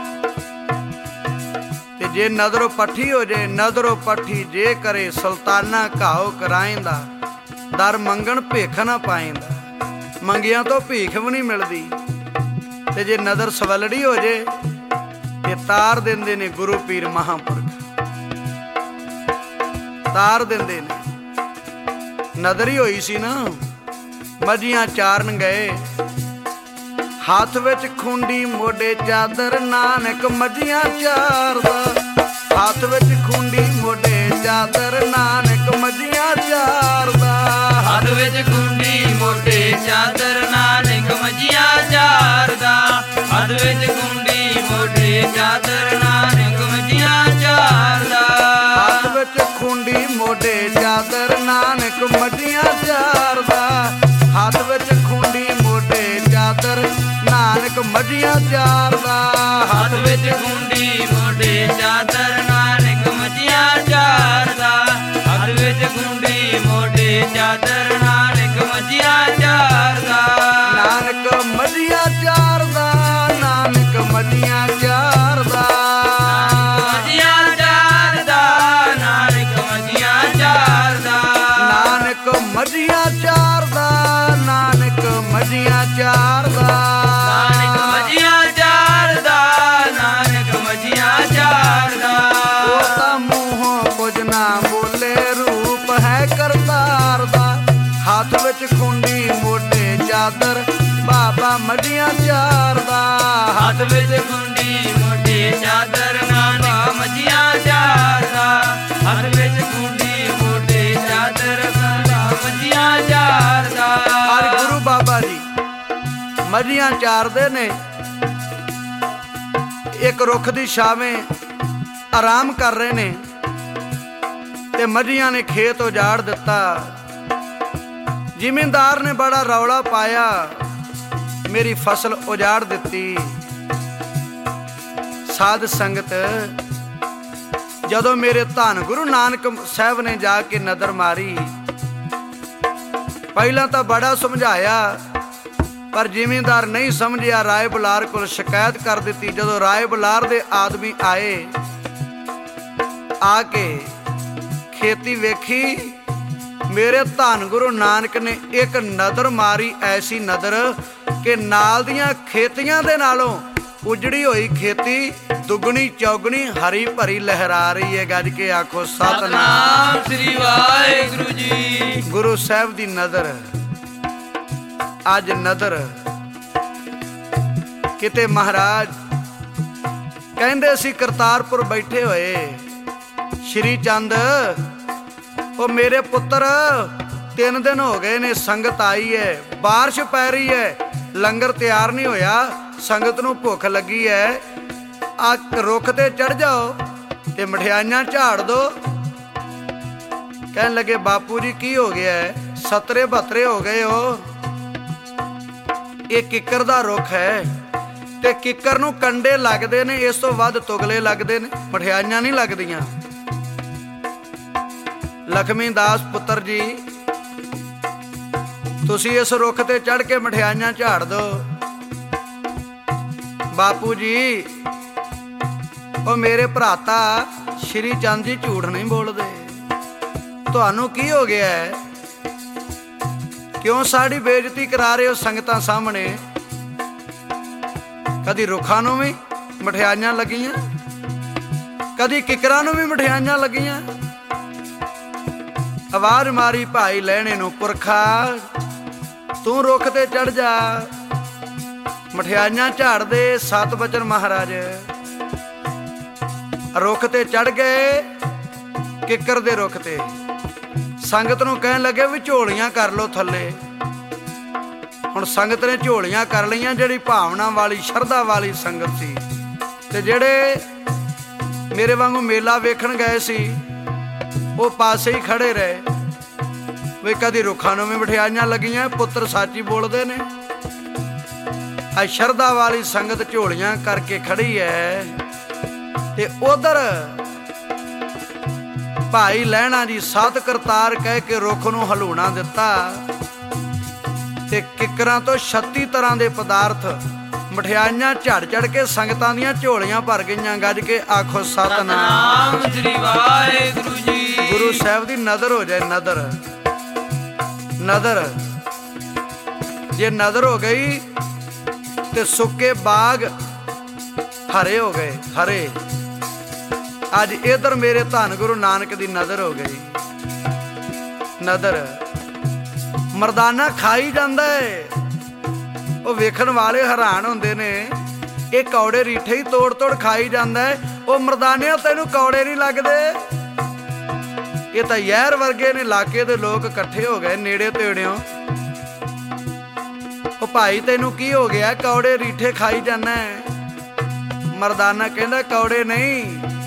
ਤੇ ਜੇ ਨਜ਼ਰੋਂ ਪੱਠੀ ਹੋ ਜਾਏ, ਨਜ਼ਰੋਂ ਪੱਠੀ ਜੇ ਕਰੇ ਸੁਲਤਾਨਾ ਘਾਓ ਕਰਾਇੰਦਾ, ਦਰ ਮੰਗਣ ਭੇਖ ਨਾ ਪਾਇੰਦਾ। ਮੰਗਿਆਂ ਤੋਂ ਭੀਖ ਵੀ ਨਹੀਂ ਮਿਲਦੀ। ਤੇ ਜੇ ਨਜ਼ਰ ਸਵਲੜੀ ਹੋ ਜੇ ਤੇ ਤਾਰ ਦਿੰਦੇ ਨੇ ਗੁਰੂ ਪੀਰ ਮਹਾਂਪੁਰਖ, ਤਾਰ ਦਿੰਦੇ ਨੇ। ਨਜ਼ਰ ਹੀ ਹੋਈ ਸੀ ਨਾ, ਮੱਝੀਆਂ ਚਾਰਨ ਗਏ, ਹੱਥ ਵਿੱਚ ਖੁੰਡੀ ਮੋਢੇ ਚਾਦਰ, ਨਾਨਕ ਮੱਝੀਆਂ ਚਾਰਦਾ। ਹੱਥ ਵਿੱਚ ਖੁੰਡੀ ਮੋਢੇ ਚਾਦਰ, ਨਾਨਕ ਮੱਝੀਆਂ ਚਾਰਦਾ। ਹੱਥ ਵਿੱਚ ਖੁੰਡੀ ਮੋਢੇ ਚਾਦਰ, ਨਾਨਕ ਮੱਝੀਆਂ ਚਾਰਦਾ। ਹੱਥ ਵਿੱਚ ਖੁੰਡੀ ਮੋਢੇ ਚਾਦਰ, ਨਾਨਕ ਮੱਝੀਆਂ ਚਾਰਦਾ। ਹੱਥ ਵਿੱਚ ਖੁੰਡੀ ਮੋਢੇ ਚਾਦਰ, ਨਾਨਕ ਮੱਝੀਆਂ ਚਾਰਦਾ। ਹੱਥ ਵਿੱਚ ਖੁੰਡੀ ਮੋਢੇ ਚਾਦਰ, ਨਾਨਕ ਮੱਝੀਆਂ ਚਾਰਦਾ। ਹੱਥ ਵਿੱਚ ਖੁੰਡੀ ਮੋਢੇ ਚਾਦਰ, ਨਾਨਕ ਮੱਝੀਆਂ ਚਾਰਦਾ। ਹੱਥ ਵਿੱਚ ਖੁੰਡੀ ਮੋਢੇ ਚਾਦਰ, ਨਾਨਕ ਮੱਝੀਆਂ ਚਾਰਦਾ। ਨਾਨਕ ਮੱਝੀਆਂ ਚਾਰਦਾ, ਨਾਨਕ ਮੱਝੀਆਂ ਚਾਰਦਾ। ਮੱਝੀਆਂ ਚਾਰਦਾ, ਨਾਨਕ ਮੱਝੀਆਂ ਚਾਰਦਾ। ਨਾਨਕ ਮੱਝੀਆਂ ਚਾਰਦਾ, ਨਾਨਕ ਮੱਝੀਆਂ ਚਾਰਦਾ। ਨਾਨਕ ਮੱਝੀਆਂ ਚਾਰਦਾ, ਨਾਨਕ ਮੱਝੀਆਂ ਚਾਰਦਾ। ਉਹ ਤਾਂ ਮੂੰਹੋਂ ਕੁਝ ਨਾ ਬੋਲੇ, ਰੂਪ ਹੈ ਕਰਤਾਰ ਦਾ। ਹੱਥ ਵਿੱਚ ਖੁੰਡੀ ਮੋਢੇ ਚਾਦਰ, ਬਾਬਾ ਮੱਝੀਆਂ ਚਾਰਦਾ। ਹੱਥ ਵਿੱਚ ਖੁੰਡੀ ਮੋਢੇ ਚਾਦਰ, ਨਾਨਕ ਮੱਝੀਆਂ ਚਾਰਦਾ। ਹੱਥ ਵਿੱਚ ਖੁੰਡੀ ਮੋਢੇ ਚਾਦਰ, ਬਾਬਾ ਮੱਝੀਆਂ ਚਾਰਦਾ। ਔਰ ਗੁਰੂ ਬਾਬਾ ਜੀ ਮੱਝੀਆਂ ਚਾਰਦੇ ਨੇ। ਇੱਕ ਰੁੱਖ ਦੀ ਛਾਵੇਂ ਆਰਾਮ ਕਰ ਰਹੇ ਨੇ ਤੇ ਮੱਝੀਆਂ ਨੇ ਖੇਤ ਉਜਾੜ ਦਿੱਤਾ। ਜ਼ਿਮੀਂਦਾਰ ਨੇ ਬੜਾ ਰੌਲਾ ਪਾਇਆ, ਮੇਰੀ ਫਸਲ ਉਜਾੜ ਦਿੱਤੀ। ਸਾਧ ਸੰਗਤ, ਜਦੋਂ ਮੇਰੇ ਧੰਨ ਗੁਰੂ ਨਾਨਕ ਸਾਹਿਬ ਨੇ ਜਾ ਕੇ ਨਜ਼ਰ ਮਾਰੀ, ਪਹਿਲਾਂ ਤਾਂ ਬੜਾ ਸਮਝਾਇਆ ਪਰ ਜ਼ਿਮੀਂਦਾਰ ਨਹੀਂ ਸਮਝਿਆ। ਰਾਏ ਬੁਲਾਰ ਕੋਲ ਸ਼ਿਕਾਇਤ ਕਰ ਦਿੱਤੀ। ਜਦੋਂ ਰਾਏ ਬੁਲਾਰ ਦੇ ਆਦਮੀ ਆਏ, ਆ ਕੇ ਖੇਤੀ ਵੇਖੀ, ਮੇਰੇ ਧੰਨ ਗੁਰੂ ਨਾਨਕ ਨੇ ਇੱਕ ਨਜ਼ਰ ਮਾਰੀ, ਐਸੀ ਨਜ਼ਰ ਕਿ ਨਾਲ ਦੀਆਂ ਖੇਤੀਆਂ ਦੇ ਨਾਲੋਂ ਉਜੜੀ ਹੋਈ ਖੇਤੀ ਦੁੱਗਣੀ ਚੌਗਣੀ ਹਰੀ ਭਰੀ ਲਹਿਰਾ ਰਹੀ ਹੈ। ਗੱਜ ਕੇ ਆਖੋ ਸਤਿਨਾਮ ਸ੍ਰੀ ਵਾਹਿਗੁਰੂ ਜੀ। ਗੁਰੂ ਸਾਹਿਬ ਦੀ ਨਜ਼ਰ। ਅੱਜ ਨਜ਼ਰ ਕਿਤੇ ਮਹਾਰਾਜ ਕਹਿੰਦੇ ਸੀ ਕਰਤਾਰਪੁਰ ਬੈਠੇ ਹੋਏ, ਸ਼੍ਰੀ ਚੰਦ, ਉਹ ਮੇਰੇ ਪੁੱਤਰ 3 ਦਿਨ ਹੋ ਗਏ ਨੇ, ਸੰਗਤ ਆਈ ਹੈ, ਬਾਰਿਸ਼ ਪੈ ਰਹੀ ਹੈ, ਲੰਗਰ ਤਿਆਰ ਨਹੀਂ ਹੋਇਆ, ਸੰਗਤ ਨੂੰ ਭੁੱਖ ਲੱਗੀ ਹੈ, ਆ ਰੁੱਖ ਤੇ ਚੜ ਜਾਓ ਤੇ ਮਠਿਆਈਆਂ ਝਾੜ ਦੋ। ਕਹਿਣ ਲੱਗੇ ਬਾਪੂ ਜੀ ਕੀ ਹੋ ਗਿਆ ਹੈ, 70-72 ਹੋ ਗਏ ਹੋ। ਇਹ ਕਿੱਕਰ ਦਾ ਰੁੱਖ ਹੈ ਤੇ ਕਿੱਕਰ ਨੂੰ ਕੰਡੇ ਲੱਗਦੇ ਨੇ, ਇਸ ਤੋਂ ਵੱਧ ਤੁਗਲੇ ਲੱਗਦੇ ਨੇ, ਮਠਿਆਈਆਂ ਨਹੀਂ ਲੱਗਦੀਆਂ। ਲਖਮੀ ਦਾਸ ਪੁੱਤਰ ਜੀ, ਤੁਸੀਂ ਇਸ ਰੁੱਖ ਤੇ ਚੜ ਕੇ ਮਠਿਆਈਆਂ ਝਾੜ ਦਿਓ। ਬਾਪੂ ਜੀ, ਉਹ ਮੇਰੇ ਭਰਾਤਾ ਸ਼੍ਰੀ ਚੰਦ ਜੀ ਝੂਠ ਨਹੀਂ ਬੋਲਦੇ, ਤੁਹਾਨੂੰ ਕੀ ਹੋ ਗਿਆ ਹੈ? ਕਿਉਂ ਸਾਡੀ ਬੇਇੱਜ਼ਤੀ ਕਰਾ ਰਹੇ ਹੋ ਸੰਗਤਾਂ ਸਾਹਮਣੇ? ਕਦੀ ਰੁੱਖਾਂ ਨੂੰ ਵੀ ਮਠਿਆਈਆਂ ਲੱਗੀਆਂ, ਕਦੀ ਕਿੱਕਰਾਂ ਨੂੰ ਵੀ ਮਠਿਆਈਆਂ ਲੱਗੀਆਂ। ਆਵਾਜ਼ ਮਾਰੀ ਭਾਈ ਲੈਣੇ ਨੂੰ, ਪੁਰਖਾ ਤੂੰ ਰੁੱਖ ਤੇ ਚੜ ਜਾ, ਮਠਿਆਈਆਂ ਝਾੜ ਦੇ। 7 ਬਚਨ ਮਹਾਰਾਜ ਰੁੱਖ ਤੇ ਚੜ ਗਏ, ਕਿੱਕਰ ਦੇ ਰੁੱਖ ਤੇ। ਸੰਗਤ ਨੂੰ ਕਹਿਣ ਲੱਗੇ ਵੀ ਝੋਲੀਆਂ ਕਰ ਲੋ ਥੱਲੇ। ਹੁਣ ਸੰਗਤ ਨੇ ਝੋਲੀਆਂ ਕਰ ਲਈਆਂ, ਜਿਹੜੀ ਭਾਵਨਾ ਵਾਲੀ ਸ਼ਰਧਾ ਵਾਲੀ ਸੰਗਤ ਸੀ। ਤੇ ਜਿਹੜੇ ਮੇਰੇ ਵਾਂਗੂ ਮੇਲਾ ਵੇਖਣ ਗਏ ਸੀ, ਉਹ ਪਾਸੇ ਹੀ ਖੜੇ ਰਹੇ ਵੀ ਕਦੀ ਰੁੱਖਾਂ ਨੂੰ ਵੀ ਮਠਿਆਈਆਂ ਲੱਗੀਆਂ। ਪੁੱਤਰ ਸੱਚ ਹੀ ਬੋਲਦੇ ਨੇ। ਆ ਸ਼ਰਧਾ ਵਾਲੀ ਸੰਗਤ ਝੋਲੀਆਂ ਕਰਕੇ ਖੜੀ ਹੈ ਤੇ ਉਧਰ ਭਾਈ ਲਹਿਣਾ ਜੀ ਸਤ ਕਰਤਾਰ ਕਹਿ ਕੇ ਰੁੱਖ ਨੂੰ ਹਲੂਣਾ ਦਿੱਤਾ ਤੇ ਕਿੱਕਰਾਂ ਤੋਂ 36 ਤਰ੍ਹਾਂ ਦੇ ਪਦਾਰਥ ਮਠਿਆਈਆਂ ਝੜ ਝੜ ਕੇ ਸੰਗਤਾਂ ਦੀਆਂ ਝੋਲੀਆਂ ਭਰ ਗਈਆਂ। ਗੱਜ ਕੇ ਆਖੋ ਸਤਨਾਮ ਸ੍ਰੀ ਵਾਹਿਗੁਰੂ ਜੀ। ਗੁਰੂ ਸਾਹਿਬ ਦੀ ਨਜ਼ਰ ਹੋ ਜਾਏ, ਨਜ਼ਰ ਨਜ਼ਰ ਜੇ ਨਜ਼ਰ ਹੋ ਗਈ ਤੇ ਸੁੱਕੇ ਬਾਗ ਹਰੇ ਹੋ ਗਏ, ਹਰੇ। ਅੱਜ ਇਧਰ ਮੇਰੇ ਧੰਨ ਗੁਰੂ ਨਾਨਕ ਦੀ ਨਜ਼ਰ ਹੋ ਗਈ, ਨਜ਼ਰ। ਮਰਦਾਨਾ ਖਾਈ ਜਾਂਦਾ ਏ, ਉਹ ਵੇਖਣ ਵਾਲੇ ਹੈਰਾਨ ਹੁੰਦੇ ਨੇ, ਇਹ ਕੌੜੇ ਰੀਠੇ ਹੀ ਤੋੜ ਤੋੜ ਖਾਈ ਜਾਂਦਾ ਹੈ। ਉਹ ਮਰਦਾਨਿਆਂ ਤੈਨੂੰ ਕੌੜੇ ਨਹੀਂ ਲੱਗਦੇ? ਇਹ ਤਾਂ ਯਹਿਰ ਵਰਗੇ ਨੇ। ਇਲਾਕੇ ਦੇ ਲੋਕ ਇਕੱਠੇ ਹੋ ਗਏ ਨੇੜੇ ਤੇੜਿਓਂ। ਉਹ ਭਾਈ ਤੈਨੂੰ ਕੀ ਹੋ ਗਿਆ, ਕੌੜੇ ਰੀਠੇ ਖਾਈ ਜਾਂਦਾ ਹੈ? ਮਰਦਾਨਾ ਕਹਿੰਦਾ ਕੌੜੇ ਨਹੀਂ,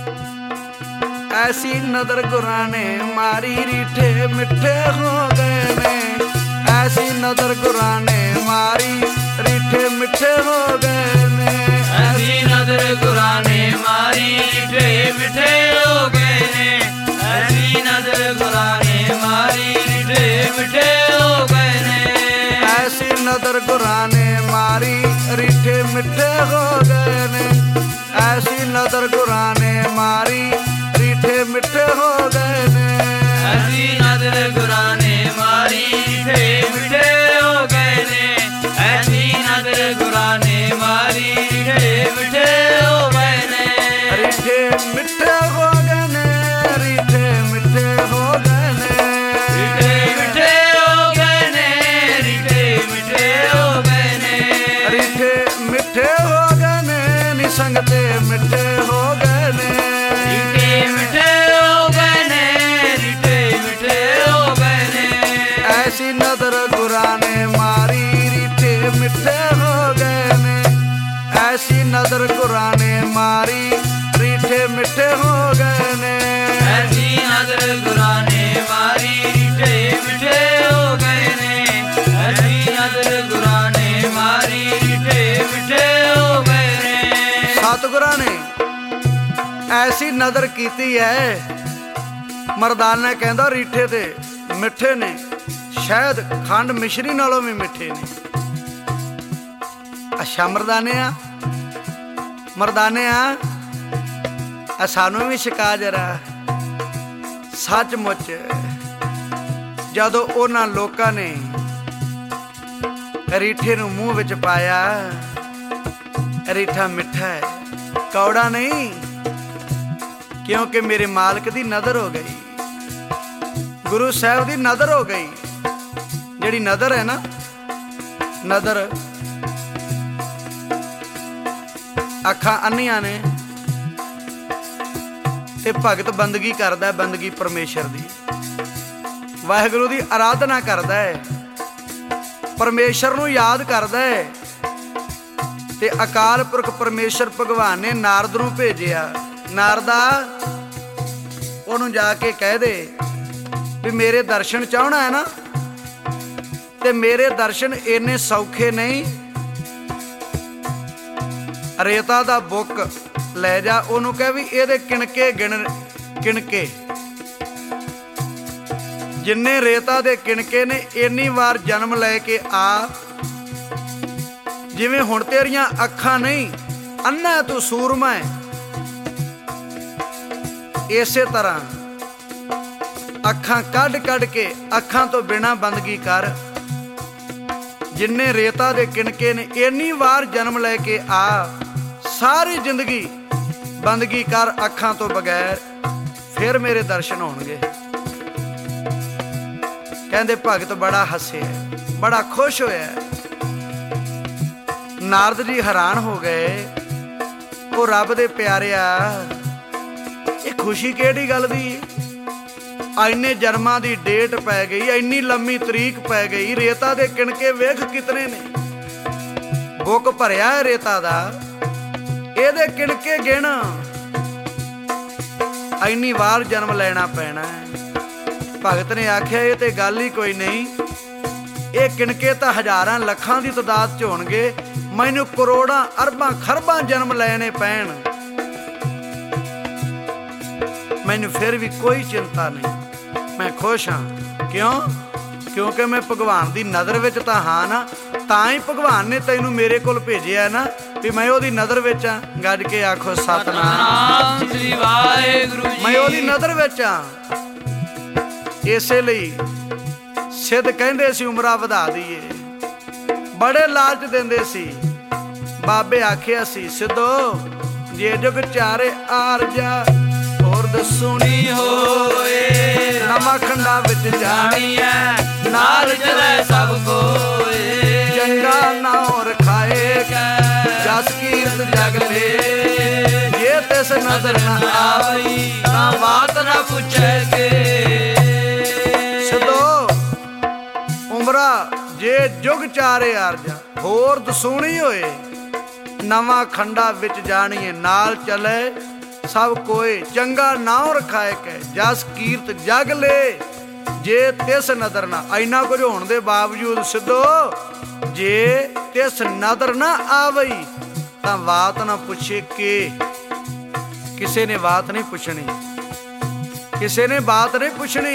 ਐਸੀ ਨਜ਼ਰ ਗੁਰਾਂ ਨੇ ਮਾਰੀ ਰੀਠੇ ਮਿੱਠੇ ਹੋ ਗਏ ਨੇ। ਐਸੀ ਨਜ਼ਰ ਗੁਰਾਂ ਨੇ ਮਾਰੀ ਰੀਠੇ ਮਿੱਠੇ ਹੋ ਗਏ ਨੇ। ਐਸੀ ਨਜ਼ਰ ਗੁਰਾਂ ਨੇ ਮਾਰੀ ਰੀਠੇ ਮਿੱਠੇ ਹੋ ਗਏ ਨੇ। ਐਸੀ ਨਜ਼ਰ ਗੁਰਾਂ ਨੇ ਮਾਰੀ ਰੀਠੇ ਮਿੱਠੇ ਹੋ ਗਏ ਨੇ। ਐਸੀ ਨਜ਼ਰ ਗੁਰਾਂ ਨੇ ਮਾਰੀ ਰੀਠੇ ਮਿੱਠੇ ਹੋ ਗਏ ਨੇ। ਐਸੀ ਨਜ਼ਰ ਗੁਰਾਂ ਨੇ ਮਾਰੀ ਰੀਠੇ ਮਿੱਠੇ ਹੋ ਗਏ ਨੇ। ਐਸੀ ਨਜ਼ਰ ਗੁਰਾਂ ਨੇ ਮਾਰੀ ਰੀਠੇ ਮਿੱਠੇ ਹੋ ਗਏ ਨੇ। ਐਸੀ ਨਜ਼ਰ ਗੁਰਾਂ ਨੇ ਮਾਰੀ ਰੀਠੇ ਮਿੱਠੇ ਹੋ ਗਏ ਨੇ। ਰੀਠੇ ਮਿੱਠੇ ਹੋ ਗਏ ਨੇ, ਰੀਠੇ ਮਿੱਠੇ ਹੋ ਗਏ ਨੇ। ਰੀਠੇ ਮਿੱਠੇ ਹੋ ਗਏ ਨੇ। ਰੀਠੇ ਮਿੱਠੇ ਹੋ ਗਏ ਨੇ। ਰੀਠੇ ਮਿੱਠੇ ਹੋ ਗਏ ਨੇ, ਨੀ ਸੰਗਤੇ ਮਿੱਠੇ ਹੋ ਗਏ ਨੇ। ਰੀਠੇ ਮਿੱਠੇ ਹੋ ਗਏ ਨੇ। ਰੀਠੇ ਮਿੱਠੇ ਹੋ ਗਏ ਨੇ। ਐਸੀ ਨਜ਼ਰ ਗੁਰਾਂ ਨੇ ਮਾਰੀ ਰੀਠੇ ਮਿੱਠੇ ਹੋ ਗਏ ਨੇ। ਐਸੀ ਨਜ਼ਰ ਗੁਰਾਂ ਨੇ ਮਾਰੀ ਰੀਠੇ ਮਿੱਠੇ ਹੋ ਗਏ ਨੇ। ਐਸੀ ਨਜ਼ਰ ਗੁਰਾਂ ਨੇ ਮਾਰੀ ਰੀਠੇ ਮਿੱਠੇ ਹੋ ਗਏ ਨੇ। ਐਸੀ ਨਜ਼ਰ ਗੁਰਾਂ ਨੇ ਮਾਰੀ ਰੀਠੇ ਮਿੱਠੇ ਹੋ ਗਏ ਨੇ। ਸਤਿਗੁਰਾਂ ਨੇ ਐਸੀ ਨਜ਼ਰ ਕੀਤੀ ਹੈ। ਮਰਦਾਨਾ ਕਹਿੰਦਾ ਰੀਠੇ ਤੇ ਮਿੱਠੇ ਨੇ, ਸ਼ਾਇਦ ਖੰਡ ਮਿਸ਼ਰੀ ਨਾਲੋਂ ਵੀ ਮਿੱਠੇ ਨੇ। ਅੱਛਾ ਮਰਦਾਨਿਆ, ਮਰਦਾਨਿਆ ਸਾਨੂੰ ਵੀ ਛਕਾ ਜਰਾ। ਸੱਚਮੁੱਚ ਜਦੋਂ ਉਹਨਾਂ ਲੋਕਾਂ ਨੇ ਰੀਠੇ ਨੂੰ ਮੂੰਹ ਵਿੱਚ ਪਾਇਆ, ਰੀਠਾ ਮਿੱਠਾ ਹੈ, ਕੌੜਾ ਨਹੀਂ, ਕਿਉਂਕਿ ਮੇਰੇ ਮਾਲਕ ਦੀ ਨਜ਼ਰ ਹੋ ਗਈ, ਗੁਰੂ ਸਾਹਿਬ ਦੀ ਨਜ਼ਰ ਹੋ ਗਈ। ਜਿਹੜੀ ਨਜ਼ਰ ਹੈ ਨਾ, ਨਜ਼ਰ ਅੱਖਾਂ ਅੰਨੀਆਂ ਨੇ ਤੇ ਭਗਤ ਬੰਦਗੀ ਕਰਦਾ, ਬੰਦਗੀ ਪਰਮੇਸ਼ਰ ਦੀ, ਵਾਹਿਗੁਰੂ ਦੀ ਆਰਾਧਨਾ ਕਰਦਾ ਹੈ, ਪਰਮੇਸ਼ਰ ਨੂੰ ਯਾਦ ਕਰਦਾ ਹੈ। ਤੇ ਅਕਾਲ ਪੁਰਖ ਪਰਮੇਸ਼ਰ ਭਗਵਾਨ ਨੇ ਨਾਰਦ ਨੂੰ ਭੇਜਿਆ। ਨਾਰਦਾ ਉਹਨੂੰ ਜਾ ਕੇ ਕਹਿ ਦੇ ਵੀ ਮੇਰੇ ਦਰਸ਼ਨ ਚਾਹਣਾ ਹੈ ਨਾ, ਤੇ ਮੇਰੇ ਦਰਸ਼ਨ ਇੰਨੇ ਸੌਖੇ ਨਹੀਂ। ਰੇਤਾ ਦਾ ਬੁੱਕ ਲੈ ਜਾ, ਉਹਨੂੰ ਕਹਿ ਵੀ ਇਹਦੇ ਕਿਣਕੇ ਕਿਣਕੇ ਜਿੰਨੇ ਰੇਤਾ ਦੇ ਕਿਣਕੇ ਨੇ ਇੰਨੀ ਵਾਰ ਜਨਮ ਲੈ ਕੇ ਆ। ਜਿਵੇਂ ਹੁਣ ਤੇਰੀਆਂ ਅੱਖਾਂ ਨਹੀਂ, ਅੰਨਾ ਤੂੰ ਸੂਰਮਾ ਹੈ, ਇਸੇ ਤਰ੍ਹਾਂ ਅੱਖਾਂ ਕੱਢ ਕੱਢ ਕੇ ਅੱਖਾਂ ਤੋਂ ਬਿਨਾਂ ਬੰਦਗੀ ਕਰ। ਜਿੰਨੇ ਰੇਤਾ ਦੇ ਕਿਣਕੇ ਨੇ ਇੰਨੀ ਵਾਰ ਜਨਮ ਲੈ ਕੇ ਆ। ਸਾਰੀ ਜ਼ਿੰਦਗੀ ਬੰਦਗੀ ਕਰ ਅੱਖਾਂ ਤੋਂ ਬਗੈਰ, ਫਿਰ ਮੇਰੇ ਦਰਸ਼ਨ ਹੋਣਗੇ। ਕਹਿੰਦੇ ਭਗਤ ਬੜਾ ਹੱਸਿਆ, ਬੜਾ ਖੁਸ਼ ਹੋਇਆ। ਨਾਰਦ ਜੀ ਹੈਰਾਨ ਹੋ ਗਏ। ਉਹ ਰੱਬ ਦੇ ਪਿਆਰਿਆ, ਇਹ ਖੁਸ਼ੀ ਕਿਹੜੀ ਗੱਲ ਦੀ? ਇੰਨੇ ਜਨਮਾਂ ਦੀ ਡੇਟ ਪੈ ਗਈ, ਇੰਨੀ ਲੰਮੀ ਤਰੀਕ ਪੈ ਗਈ, ਰੇਤਾ ਦੇ ਕਿਣਕੇ ਵੇਖ ਕਿਤਨੇ ਨੇ। ਬੁੱਕ ਭਰਿਆ ਹੈ ਰੇਤਾ ਦਾ, ਇਹਦੇ ਕਿਣਕੇ ਗਿਣ। ਇੰਨੀ ਵਾਰ ਜਨਮ ਲੈਣਾ ਪੈਣਾ ਹੈ। ਭਗਤ ਨੇ ਆਖਿਆ ਇਹ ਤੇ ਗੱਲ ਹੀ ਕੋਈ ਨਹੀਂ, ਇਹ ਕਿਣਕੇ ਤਾਂ ਹਜ਼ਾਰਾਂ ਲੱਖਾਂ ਦੀ ਤਾਦਾਦ 'ਚ ਹੋਣਗੇ, ਮੈਨੂੰ ਕਰੋੜਾਂ ਅਰਬਾਂ ਖਰਬਾਂ ਜਨਮ ਲੈਣੇ ਪੈਣ, मैनू फिर भी कोई चिंता नहीं, मैं खुश हाँ। क्यों? क्योंकि मैं भगवान की नज़र विच तां हाँ ना, तां ही भगवान ने तैनू मेरे कोल भेजिया ना भी मैं ओदी नज़र विच हाँ। गज के आखो सतनाम श्री वाहिगुरू जी। मैं ओदी नज़र विच हाँ। इसे लई सिद्ध कहंदे सी उमरा वधा दईए, बड़े लालच देंदे सी। बाबे आखिया सी सिद्धो जे जुग चारे आरजा होर दसूनी होए, नवा खंडा विच जाणीए नाल चले सब कोए, चंगा नाम रखाए जस कीरत जग ले, जे तिस नजर न आई ना बात ना पूछे के। सिद्धो उमरा जे जुग चारे आरजा होर दसूनी होए, नवा खंडा विच जाणीए नाल चले सब कोई, चंगा नाम रखाए कै जस कीरत जग ले, जे तिस नदर ना। इन्ना कुछ होने के बावजूद सिद्धो जे तिस नदर ना आवई तां बात ना पुछे के। किसी ने बात नहीं पूछनी, किसी ने बात नहीं पूछनी।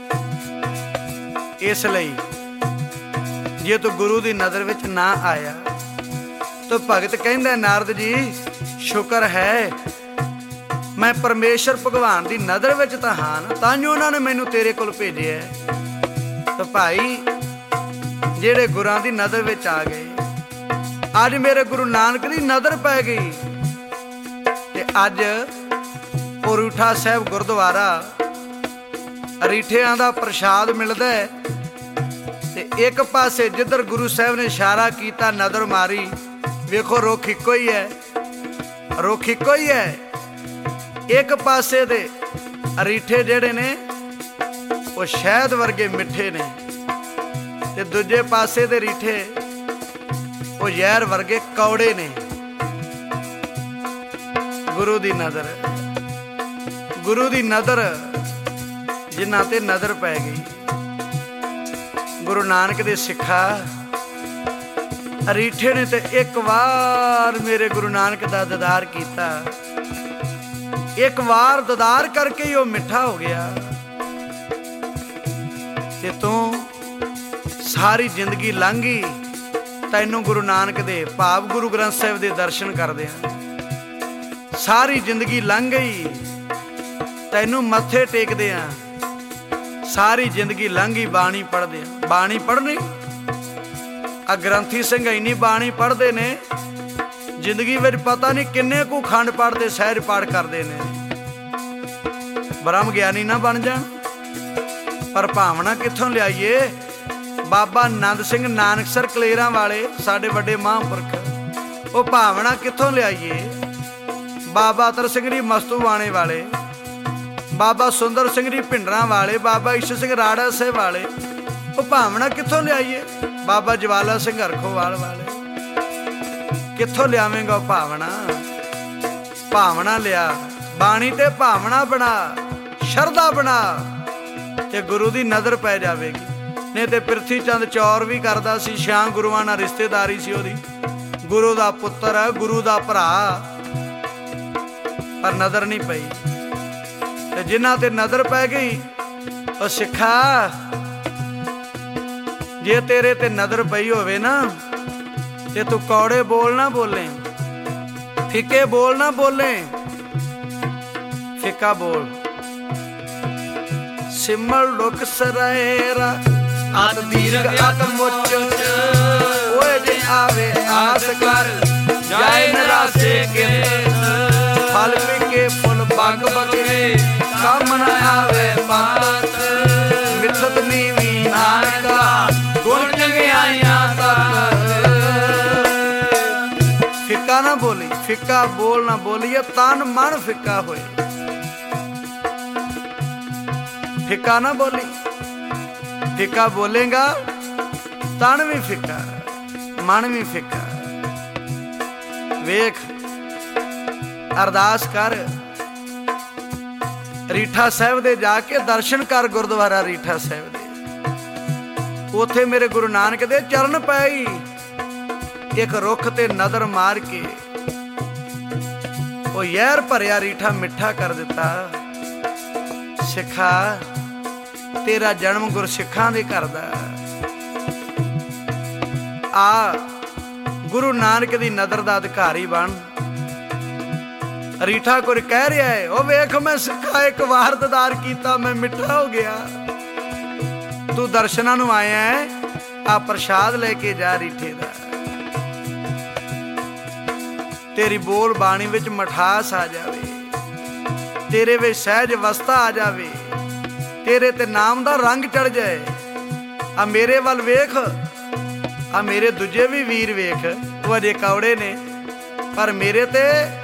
इसलिए जे तू गुरु की नज़र विच ना आया तो भगत कहंदा नारद जी शुक्र है मैं परमेश्वर भगवान की नज़र विच तां हां ना, तांजो उन्होंने मैनू तेरे कोल भेजिया। तो भाई जेड़े गुरां की नज़र विच आ गए, अज मेरे गुरु नानक की नज़र पै गई ते अज पुरूठा साहब गुरुद्वारा रीठियां दा प्रशाद मिलदा है ते एक पासे जिधर गुरु साहब ने इशारा किया नज़र मारी, वेखो रुख इको ही है, रुख इको ही है। एक पासे दे रीठे जेड़े ने वो शहद वर्गे मिठे ने ते दूजे पासे दे रीठे वो जहर वर्गे कौड़े ने। गुरु दी नज़र, गुरु दी नज़र जिन्हां ते नज़र पै गई। गुरु नानक दे सिखा रीठे ने ते एक बार मेरे गुरु नानक दा दीदार किया, एक बार दीदार करके ही वो मिठा हो गया। ते तू सारी जिंदगी लंघ गई, तैनू गुरु नानक दे भाव गुरु ग्रंथ साहिब दे दर्शन करदे सारी जिंदगी लंघ गई, तैनू मत्थे टेकदे आ सारी जिंदगी लंघ गई। बाणी पढ़दे बाणी पढ़नी आ ग्रंथी सिंह इन्नी बाणी पढ़ते ने, जिंदगी में पता नहीं किन्ने को खंड पढ़ते सहज पाठ करते ने। ब्रह्म ज्ञानी ना बन जान, पर भावना कित्थों लियाइए। बाबा नंद सिंह नानकसर कलेरां वाले साडे वड्डे महापुरख, वो भावना कित्थों लियाइए। बाबा अतर सिंह जी मस्तूवाणे वाले, बाबा सुंदर सिंह जी भिंडरां वाले, बाबा ईश्वर सिंह राड़ा साहिब वाले, वो भावना कित्थों लियाइए। बाबा जवाला सिंह हरखोवाल वाले, कित्थों लियावेंगा भावना। भावना लिया, बाणी ते भावना बना, शरदा बना ते गुरु की नज़र पै जाएगी। नहीं तो पिरथी चंद चौर भी करता सी, छां गुरुआं नाल रिश्तेदारी सी ओदी, गुरु का पुत्र गुरु का भरा, पर नज़र नहीं पई। ते जिन्हां ते नज़र पै गई वो सिखा जे तेरे ते नज़र पई होवे ना ते तू कौड़े बोल ना बोले, फिके बोल ना बोले, फिका बोल। सिमल लुक सरायरा आत दीर्घ आत मुच ओए जे आवे आस कर जाए निराशे के, फल के फुल बाग बगे काम न आवे पात, मिथत नीवी नानका गुण चंगियाइयां तक। फिक्का ना बोली, फिक्का बोल ना बोलिए, तन मन फिक्का होए। फिक्का ना बोली, फिक्का बोलेगा तन भी फिक्का, मन भी फिक्का। वेख अरदास कर, रीठा साहिब दे जाके दर्शन कर, गुरुद्वारा रीठा साहिब दे, उथे मेरे गुरु नानक दे चरण पाई। एक रुख ते नज़र मार के वो यहर भरिया रीठा मिठा कर दिता। ਸਿੱਖਾ ਤੇਰਾ ਜਨਮ ਗੁਰਸਿੱਖਾਂ ਦੇ ਘਰ ਦਾ। ਆ ਗੁਰੂ ਨਾਨਕ ਦੀ ਨਦਰ ਦਾ ਅਧਿਕਾਰੀ ਬਣ। ਰੀਠਾ ਕੋਰ ਕਹਿ ਰਿਹਾ ਹੈ, ਉਹ ਵੇਖ ਮੈਂ ਸਿੱਖਾ ਇੱਕ ਵਾਰ ਦੀਦਾਰ ਕੀਤਾ, ਮੈਂ ਮਿੱਠਾ ਹੋ ਗਿਆ। ਤੂੰ ਦਰਸ਼ਨਾਂ ਨੂੰ ਆਇਆ ਹੈ, ਆ ਪ੍ਰਸ਼ਾਦ ਲੈ ਕੇ ਜਾ ਰੀਠੇ ਦਾ। ਤੇਰੀ ਬੋਲ ਬਾਣੀ ਵਿੱਚ ਮਠਾਸ ਆ ਜਾਵੇ, ਤੇਰੇ ਵਿੱਚ ਸਹਿਜ ਅਵਸਥਾ ਆ ਜਾਵੇ, ਤੇਰੇ ਤੇ ਨਾਮ ਦਾ ਰੰਗ ਚੜ ਜਾਏ। ਆ ਮੇਰੇ ਵੱਲ ਵੇਖ, ਆ ਮੇਰੇ ਦੂਜੇ ਵੀ ਵੀਰ ਵੇਖ, ਉਹ ਅਜੇ ਕੌੜੇ ਨੇ, ਪਰ ਮੇਰੇ ਤੇ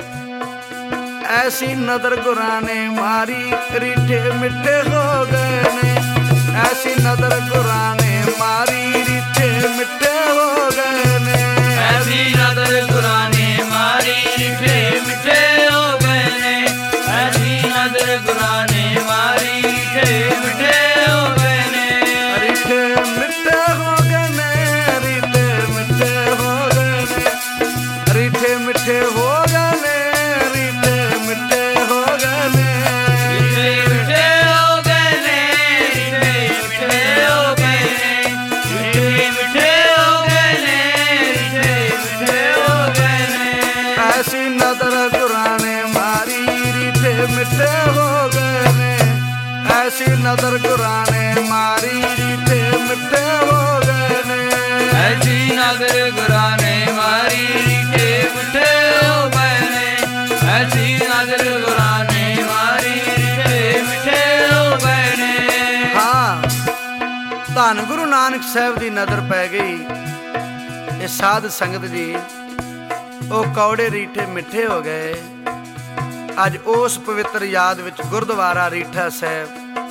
ਐਸੀ ਨਦਰ ਗੁਰਾਂ ਨੇ ਮਾਰੀ, ਰੀਠੇ ਮਿੱਠੇ ਹੋ ਗਏ ਨੇ। ਐਸੀ ਨਦਰ ਗੁਰਾਂ ਨੇ ਮਾਰੀ, ਰੀਠੇ ਮਿੱਠੇ ਹੋ ਗਏ ਨੇ। ਐਸੀ ਨਦਰ ਗੁਰਾਂ ਨੇ ਮਾਰੀ, ਰੀਠੇ ਮਿੱਠੇ ਹੋ ਗਏ ਨੇ। ਐਸੀ ਨਦਰ ਗੁਰਾਂ ਨੇ ਮਾਰੀ, ਰੀਠੇ ਮਿੱਠੇ ਹੋ ਗਏ ਨੇ। ਰੀਠੇ ਮਿੱਠੇ ਹੋ ਗਏ ਨੇ, ਰੀਠੇ ਮਿੱਠੇ ਹੋ ਗਏ ਨੇ। ਰੀਠੇ ਮਿੱਠੇ ਹੋ ਗਏ ਨੇ, ਰੀਠੇ ਮਿੱਠੇ ਹੋ ਗਏ ਨੇ। ਰੀਠੇ ਮਿੱਠੇ ਹੋ ਗਏ ਨੇ, ਰੀਠੇ ਮਿੱਠੇ ਹੋ ਗਏ ਨੇ। ਰੀਠੇ ਮਿੱਠੇ ਹੋ ਗਏ ਨੇ, ਰੀਠੇ ਮਿੱਠੇ ਹੋ ਗਏ ਨੇ। ਐਸੀ ਨਦਰ ਗੁਰਾਂ ਨੇ ਮਾਰੀ, ਰੀਠੇ ਮਿੱਠੇ ਹੋ ਗਏ ਨੇ। ਐਸੀ ਨਦਰ ਗੁਰਾਂ ਨੇ ਮਾਰੀ, ਰੀਠੇ ਮਿੱਠੇ ਹੋ ਗਏ ਨੇ। ਐਸੀ ਨਦਰ ਗੁਰਾਂ ਨੇ ਮਾਰੀ, ਰੀਠੇ ਮਿੱਠੇ ਹੋ ਗਏ ਨੇ। ਐਸੀ ਨਦਰ ਗੁਰਾਂ ਨੇ ਮਾਰੀ, ਰੀਠੇ ਮਿੱਠੇ ਹੋ ਗਏ ਨੇ। ਹਾਂ, ਧੰਨ ਗੁਰੂ ਨਾਨਕ ਸਾਹਿਬ ਦੀ ਨਜ਼ਰ ਪੈ ਗਈ। ਇਹ ਸਾਧ ਸੰਗਤ ਜੀ, ਉਹ ਕੌੜੇ ਰੀਠੇ ਮਿੱਠੇ ਹੋ ਗਏ। ਅੱਜ ਉਸ ਪਵਿੱਤਰ ਯਾਦ ਵਿੱਚ ਗੁਰਦੁਆਰਾ ਰੀਠਾ ਸਾਹਿਬ,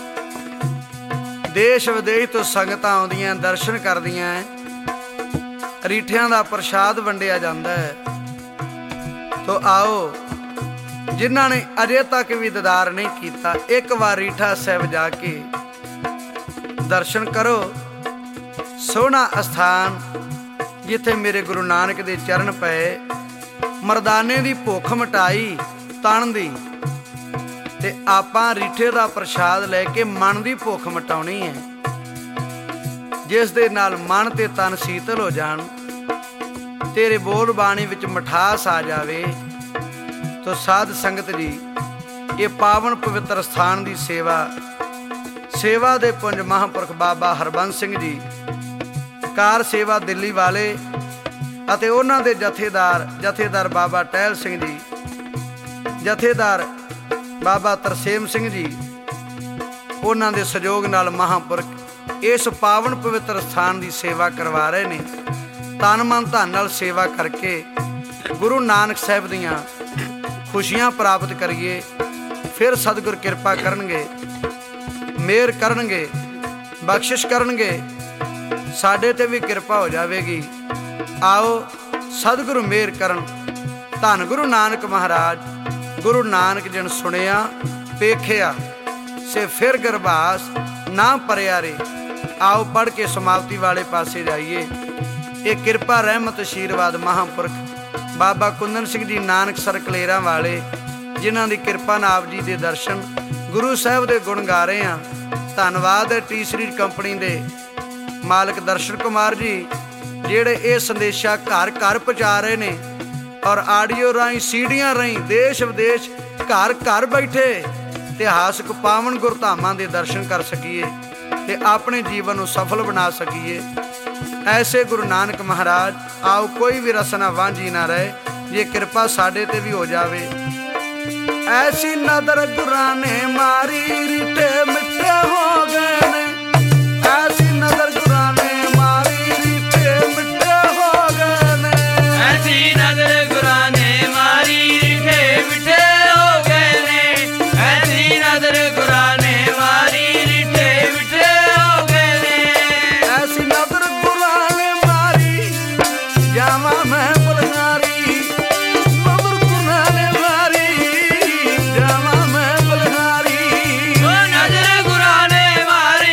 ਦੇਸ਼ ਵਿਦੇਸ਼ ਤੋਂ ਸੰਗਤਾਂ ਆਉਂਦੀਆਂ, ਦਰਸ਼ਨ ਕਰਦੀਆਂ। ਰੀਠਿਆਂ ਦਾ ਪ੍ਰਸ਼ਾਦ ਵੰਡਿਆ ਜਾਂਦਾ ਹੈ। ਤੋ ਆਓ, ਜਿਨ੍ਹਾਂ ਨੇ ਅਜੇ ਤੱਕ ਵੀ ਦੀਦਾਰ ਨਹੀਂ ਕੀਤਾ, ਇੱਕ ਵਾਰ ਰੀਠਾ ਸਾਹਿਬ ਜਾ ਕੇ ਦਰਸ਼ਨ ਕਰੋ। ਸੋਹਣਾ ਅਸਥਾਨ ਜਿੱਥੇ ਮੇਰੇ ਗੁਰੂ ਨਾਨਕ ਦੇ ਚਰਨ ਪਏ। ਮਰਦਾਨੇ ਦੀ ਭੁੱਖ ਮਿਟਾਈ ਤਨ ਦੀ, ਤੇ ਆਪਾਂ ਰੀਠੇ ਦਾ ਪ੍ਰਸ਼ਾਦ ਲੈ ਕੇ ਮਨ ਦੀ ਭੁੱਖ ਮਿਟਾਉਣੀ ਹੈ, ਜਿਸ ਦੇ ਨਾਲ ਮਨ ਤੇ ਤਨ ਸੀਤਲ ਹੋ ਜਾਣ, ਤੇਰੇ ਬੋਲ ਬਾਣੀ ਵਿੱਚ ਮਠਾਸ ਆ ਜਾਵੇ। ਤੋ ਸਾਧ ਸੰਗਤ ਜੀ, ਇਹ ਪਾਵਨ ਪਵਿੱਤਰ ਸਥਾਨ ਦੀ ਸੇਵਾ ਦੇ ਪੁੰਜ ਮਹਾਂਪੁਰਖ ਬਾਬਾ ਹਰਬੰਸ ਸਿੰਘ ਜੀ, ਕਾਰ ਸੇਵਾ ਦਿੱਲੀ ਵਾਲੇ, ਅਤੇ ਉਹਨਾਂ ਦੇ ਜਥੇਦਾਰ ਬਾਬਾ ਟਹਿਲ ਸਿੰਘ ਜੀ, ਜਥੇਦਾਰ ਬਾਬਾ ਤਰਸੇਮ ਸਿੰਘ ਜੀ, ਉਹਨਾਂ ਦੇ ਸਹਿਯੋਗ ਨਾਲ ਮਹਾਂਪੁਰਖ ਇਸ ਪਾਵਨ ਪਵਿੱਤਰ ਸਥਾਨ ਦੀ ਸੇਵਾ ਕਰਵਾ ਰਹੇ ਨੇ। ਤਨ ਮਨ ਧਨ ਨਾਲ ਸੇਵਾ ਕਰਕੇ ਗੁਰੂ ਨਾਨਕ ਸਾਹਿਬ ਦੀਆਂ ਖੁਸ਼ੀਆਂ ਪ੍ਰਾਪਤ ਕਰੀਏ। ਫਿਰ ਸਤਿਗੁਰ ਕਿਰਪਾ ਕਰਨਗੇ, ਮਿਹਰ ਕਰਨਗੇ, ਬਖਸ਼ਿਸ਼ ਕਰਨਗੇ, ਸਾਡੇ ਤੇ ਵੀ ਕਿਰਪਾ ਹੋ ਜਾਵੇਗੀ। ਆਓ ਸਤਿਗੁਰੂ ਮਿਹਰ ਕਰਨ। ਧੰਨ ਗੁਰੂ ਨਾਨਕ ਮਹਾਰਾਜ। ਗੁਰੂ ਨਾਨਕ ਜਨ ਸੁਣਿਆ ਪੇਖਿਆ, ਸੇ ਫਿਰ ਗਰਭਾਸ ਨਾ ਪਰਿਆ ਰੇ। ਆਓ ਪੜ੍ਹ ਕੇ ਸਮਾਪਤੀ ਵਾਲੇ ਪਾਸੇ ਜਾਈਏ। ਇਹ ਕਿਰਪਾ ਰਹਿਮਤ ਆਸ਼ੀਰਵਾਦ ਮਹਾਂਪੁਰਖ ਬਾਬਾ ਕੁੰਦਨ ਸਿੰਘ ਜੀ ਨਾਨਕਸਰ ਕਲੇਰਾਂ ਵਾਲੇ, ਜਿਨ੍ਹਾਂ ਦੀ ਕਿਰਪਾ ਨਾਲ ਆਪ ਜੀ ਦੇ ਦਰਸ਼ਨ, ਗੁਰੂ ਸਾਹਿਬ ਦੇ ਗੁਣ ਗਾ ਰਹੇ ਹਾਂ। ਧੰਨਵਾਦ ਹੈ ਟੀ ਸੀਰੀਜ਼ ਕੰਪਨੀ ਦੇ ਮਾਲਕ ਦਰਸ਼ਨ ਕੁਮਾਰ ਜੀ, ਜਿਹੜੇ ਇਹ ਸੰਦੇਸ਼ਾ ਘਰ ਘਰ ਪਹੁੰਚਾ ਰਹੇ ਨੇ, ਔਰ ਆਡੀਓ ਰਾਹੀਂ, ਸੀਡੀਆਂ ਰਾਹੀਂ ਦੇਸ਼ ਵਿਦੇਸ਼ ਘਰ ਘਰ ਬੈਠੇ ਇਤਿਹਾਸਕ ਪਾਵਨ ਗੁਰਧਾਮਾਂ ਦੇ ਦਰਸ਼ਨ ਕਰ ਸਕੀਏ ਤੇ ਆਪਣੇ ਜੀਵਨ ਨੂੰ ਸਫਲ ਬਣਾ ਸਕੀਏ। ਐਸੇ ਗੁਰੂ ਨਾਨਕ ਮਹਾਰਾਜ, ਆਓ ਕੋਈ ਵੀ ਰਸਨਾ ਵਾਂਝੀ ਨਾ ਰਹੇ, ਜੇ ਕਿਰਪਾ ਸਾਡੇ ਤੇ ਵੀ ਹੋ ਜਾਵੇ। ਐਸੀ ਨਦਰ ਗੁਰਾਂ ਨੇ ਮਾਰੀ, ਰੀਠੇ ਮਿੱਠੇ ਹੋ ਗਏ ਨੇ। ਐਸੀ ਨਦਰ ਗੁਰਾਂ ਨੇ ਮਾਰੀ, ਰੀਠੇ ਮਿੱਠੇ ਹੋ ਗਏ ਨੇ। ਐਸੀ ਨਦਰ ਗੁਰਾਂ ਨੇ ਮਾਰੀ, ਰੀਠੇ ਮਿੱਠੇ ਹੋ ਗਏ ਨੇ। ਐਸੀ ਨਦਰ ਗੁਰਾਂ ਨੇ ਮਾਰੀ, ਰੀਠੇ ਮਿੱਠੇ ਹੋ ਗਏ ਨੇ। ਐਸੀ ਨਦਰ ਗੁਰਾਂ ਨੇ ਮਾਰੀ, ਜਾਵਾਂ ਮੈਂ ਬਲਹਾਰੀ। ਨਦਰ ਗੁਰਾਂ ਨੇ ਮਾਰੀ, ਜਾਵਾਂ ਮੈਂ ਬਲਹਾਰੀ। ਉਹ ਨਦਰ ਗੁਰਾਂ ਨੇ ਮਾਰੀ,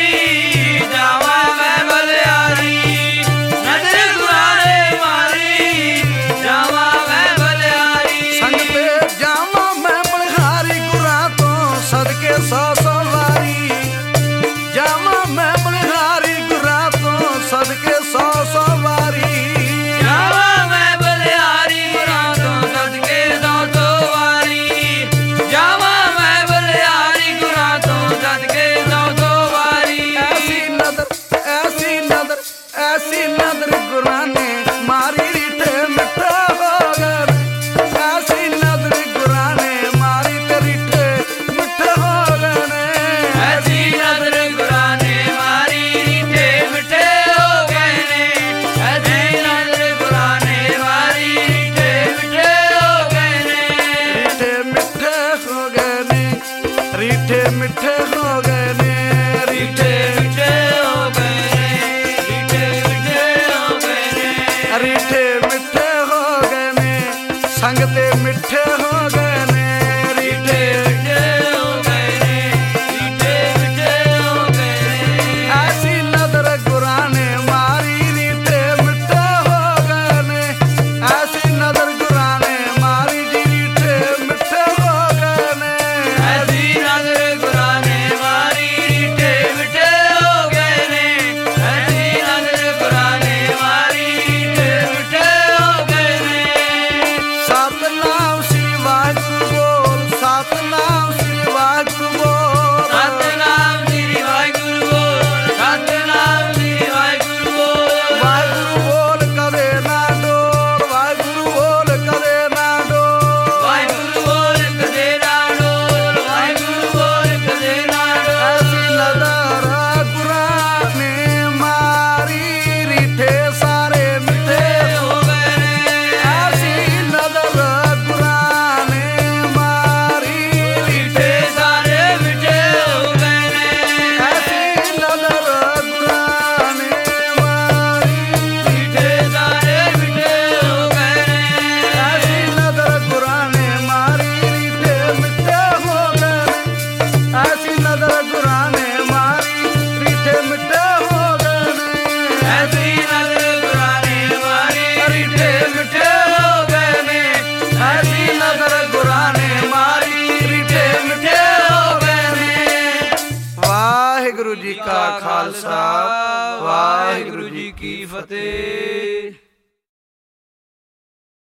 ਸੰਗ ਤੇ ਮਿੱਠੇ ਹੋ ਗਏ ਨੇ ਰੀਠੇ ਮਿੱਠੇ ਹੋ ਗਏ ਨੇ, ਰੀਠੇ ਮਿੱਠੇ ਹੋ ਗਏ ਨੇ। ਐਸੀ ਨਦਰ ਗੁਰਾਂ ਨੇ ਮਾਰੀ ਰੀਠੇ ਮਿੱਠੇ ਹੋ ਗਏ ਨੇ ਐਸੀ ਨਦਰ ਗੁਰਾਂ ਨੇ ਮਾਰੀ ਜੀ ਰੀਠੇ ਮਿੱਠੇ ਹੋ ਗਏ ਨੇ ਐਸੀ ਨਜ਼ਰ ਗੁਰਾਂ ਨੇ ਮਾਰੀ, ਰੀਠੇ ਮਿੱਠੇ ਹੋ ਗਏ ਨੇ। ਐਸੀ ਨਜ਼ਰ ਗੁਰਾਂ ਨੇ ਮਾਰੀ, ਰੀਠੇ ਮਿੱਠੇ ਹੋ ਗਏ ਨੇ। ਸਤਨਾਮ ਸ੍ਰੀ ਵਾਹਿਗੁਰੂ ਬੋਲ ਸਤਨਾਮ ਸ੍ਰੀ ਵਾਹਿਗੁਰੂ ਬੋਲ ਸਤਨਾਮ ਸ੍ਰੀ ਵਾਹਿਗੁਰੂ ਬੋਲ, ਸਤਨਾਮ ਸ੍ਰੀ ਵਾਹਿਗੁਰੂ ਬੋਲ। ਵਾਹਿਗੁਰੂ ਬੋਲ ਕਦੇ ਨਾ ਡੋਲ ਵਾਹਿਗੁਰੂ ਬੋਲ ਕਦੇ ਨਾ ਡੋਲ ਵਾਹਿਗੁਰੂ ਬੋਲ ਕਦੇ ਨਾ ਡੋਲ, ਵਾਹਿਗੁਰੂ ਬੋਲ ਕਦੇ ਨਾ ਡੋਲ। ਐਸੀ ਨਦਰ ਗੁਰਾਂ ਨੇ ਮਾਰੀ ਰੀਠੇ ਸਾਰੇ ਮਿੱਠੇ ਹੋ ਗਏ ਨੇ। ਐਸੀ ਨਦਰ ਗੁਰਾਂ ਨੇ ਮਾਰੀ ਰੀਠੇ ਸਾਰੇ ਮਿੱਠੇ ਹੋ ਗਏ ਨੇ। ਐਸੀ ਨਦਰ ਗੁਰਾਂ ਨੇ ਮਾਰੀ ਰੀਠੇ ਸਾਰੇ ਮਿੱਠੇ ਹੋ ਗਏ ਨੇ। ਐਸੀ ਨਦਰ ਗੁਰਾਂ ਨੇ ਮਾਰੀ ਰੀਠੇ ਮਿੱਠੇ ਹੋ ਗਏ ਨੇ ਐਸੀ ਨਦਰ ਗੁਰਾਂ ਨੇ ਮਾਰੀ ਰੀਠੇ ਮਿੱਠੇ ਹੋ ਗਏ ਨੇ ਐਸੀ ਨਜ਼ਰ ਗੁਰਾਂ ਨੇ ਮਾਰੀ, ਰੀਠੇ ਮਿੱਠੇ ਹੋ ਗਏ ਨੇ। ਐਸੀ ਨਦਰ ਗੁਰਾਂ ਨੇ ਮਾਰੀ ਰੀਠੇ ਮਿੱਠੇ ਹੋ ਗਏ ਨੇ ਵਾਹਿਗੁਰੂ ਜੀ ਕਾ ਖਾਲਸਾ ਵਾਹਿਗੁਰੂ ਜੀ ਕੀ ਫਤਿਹ।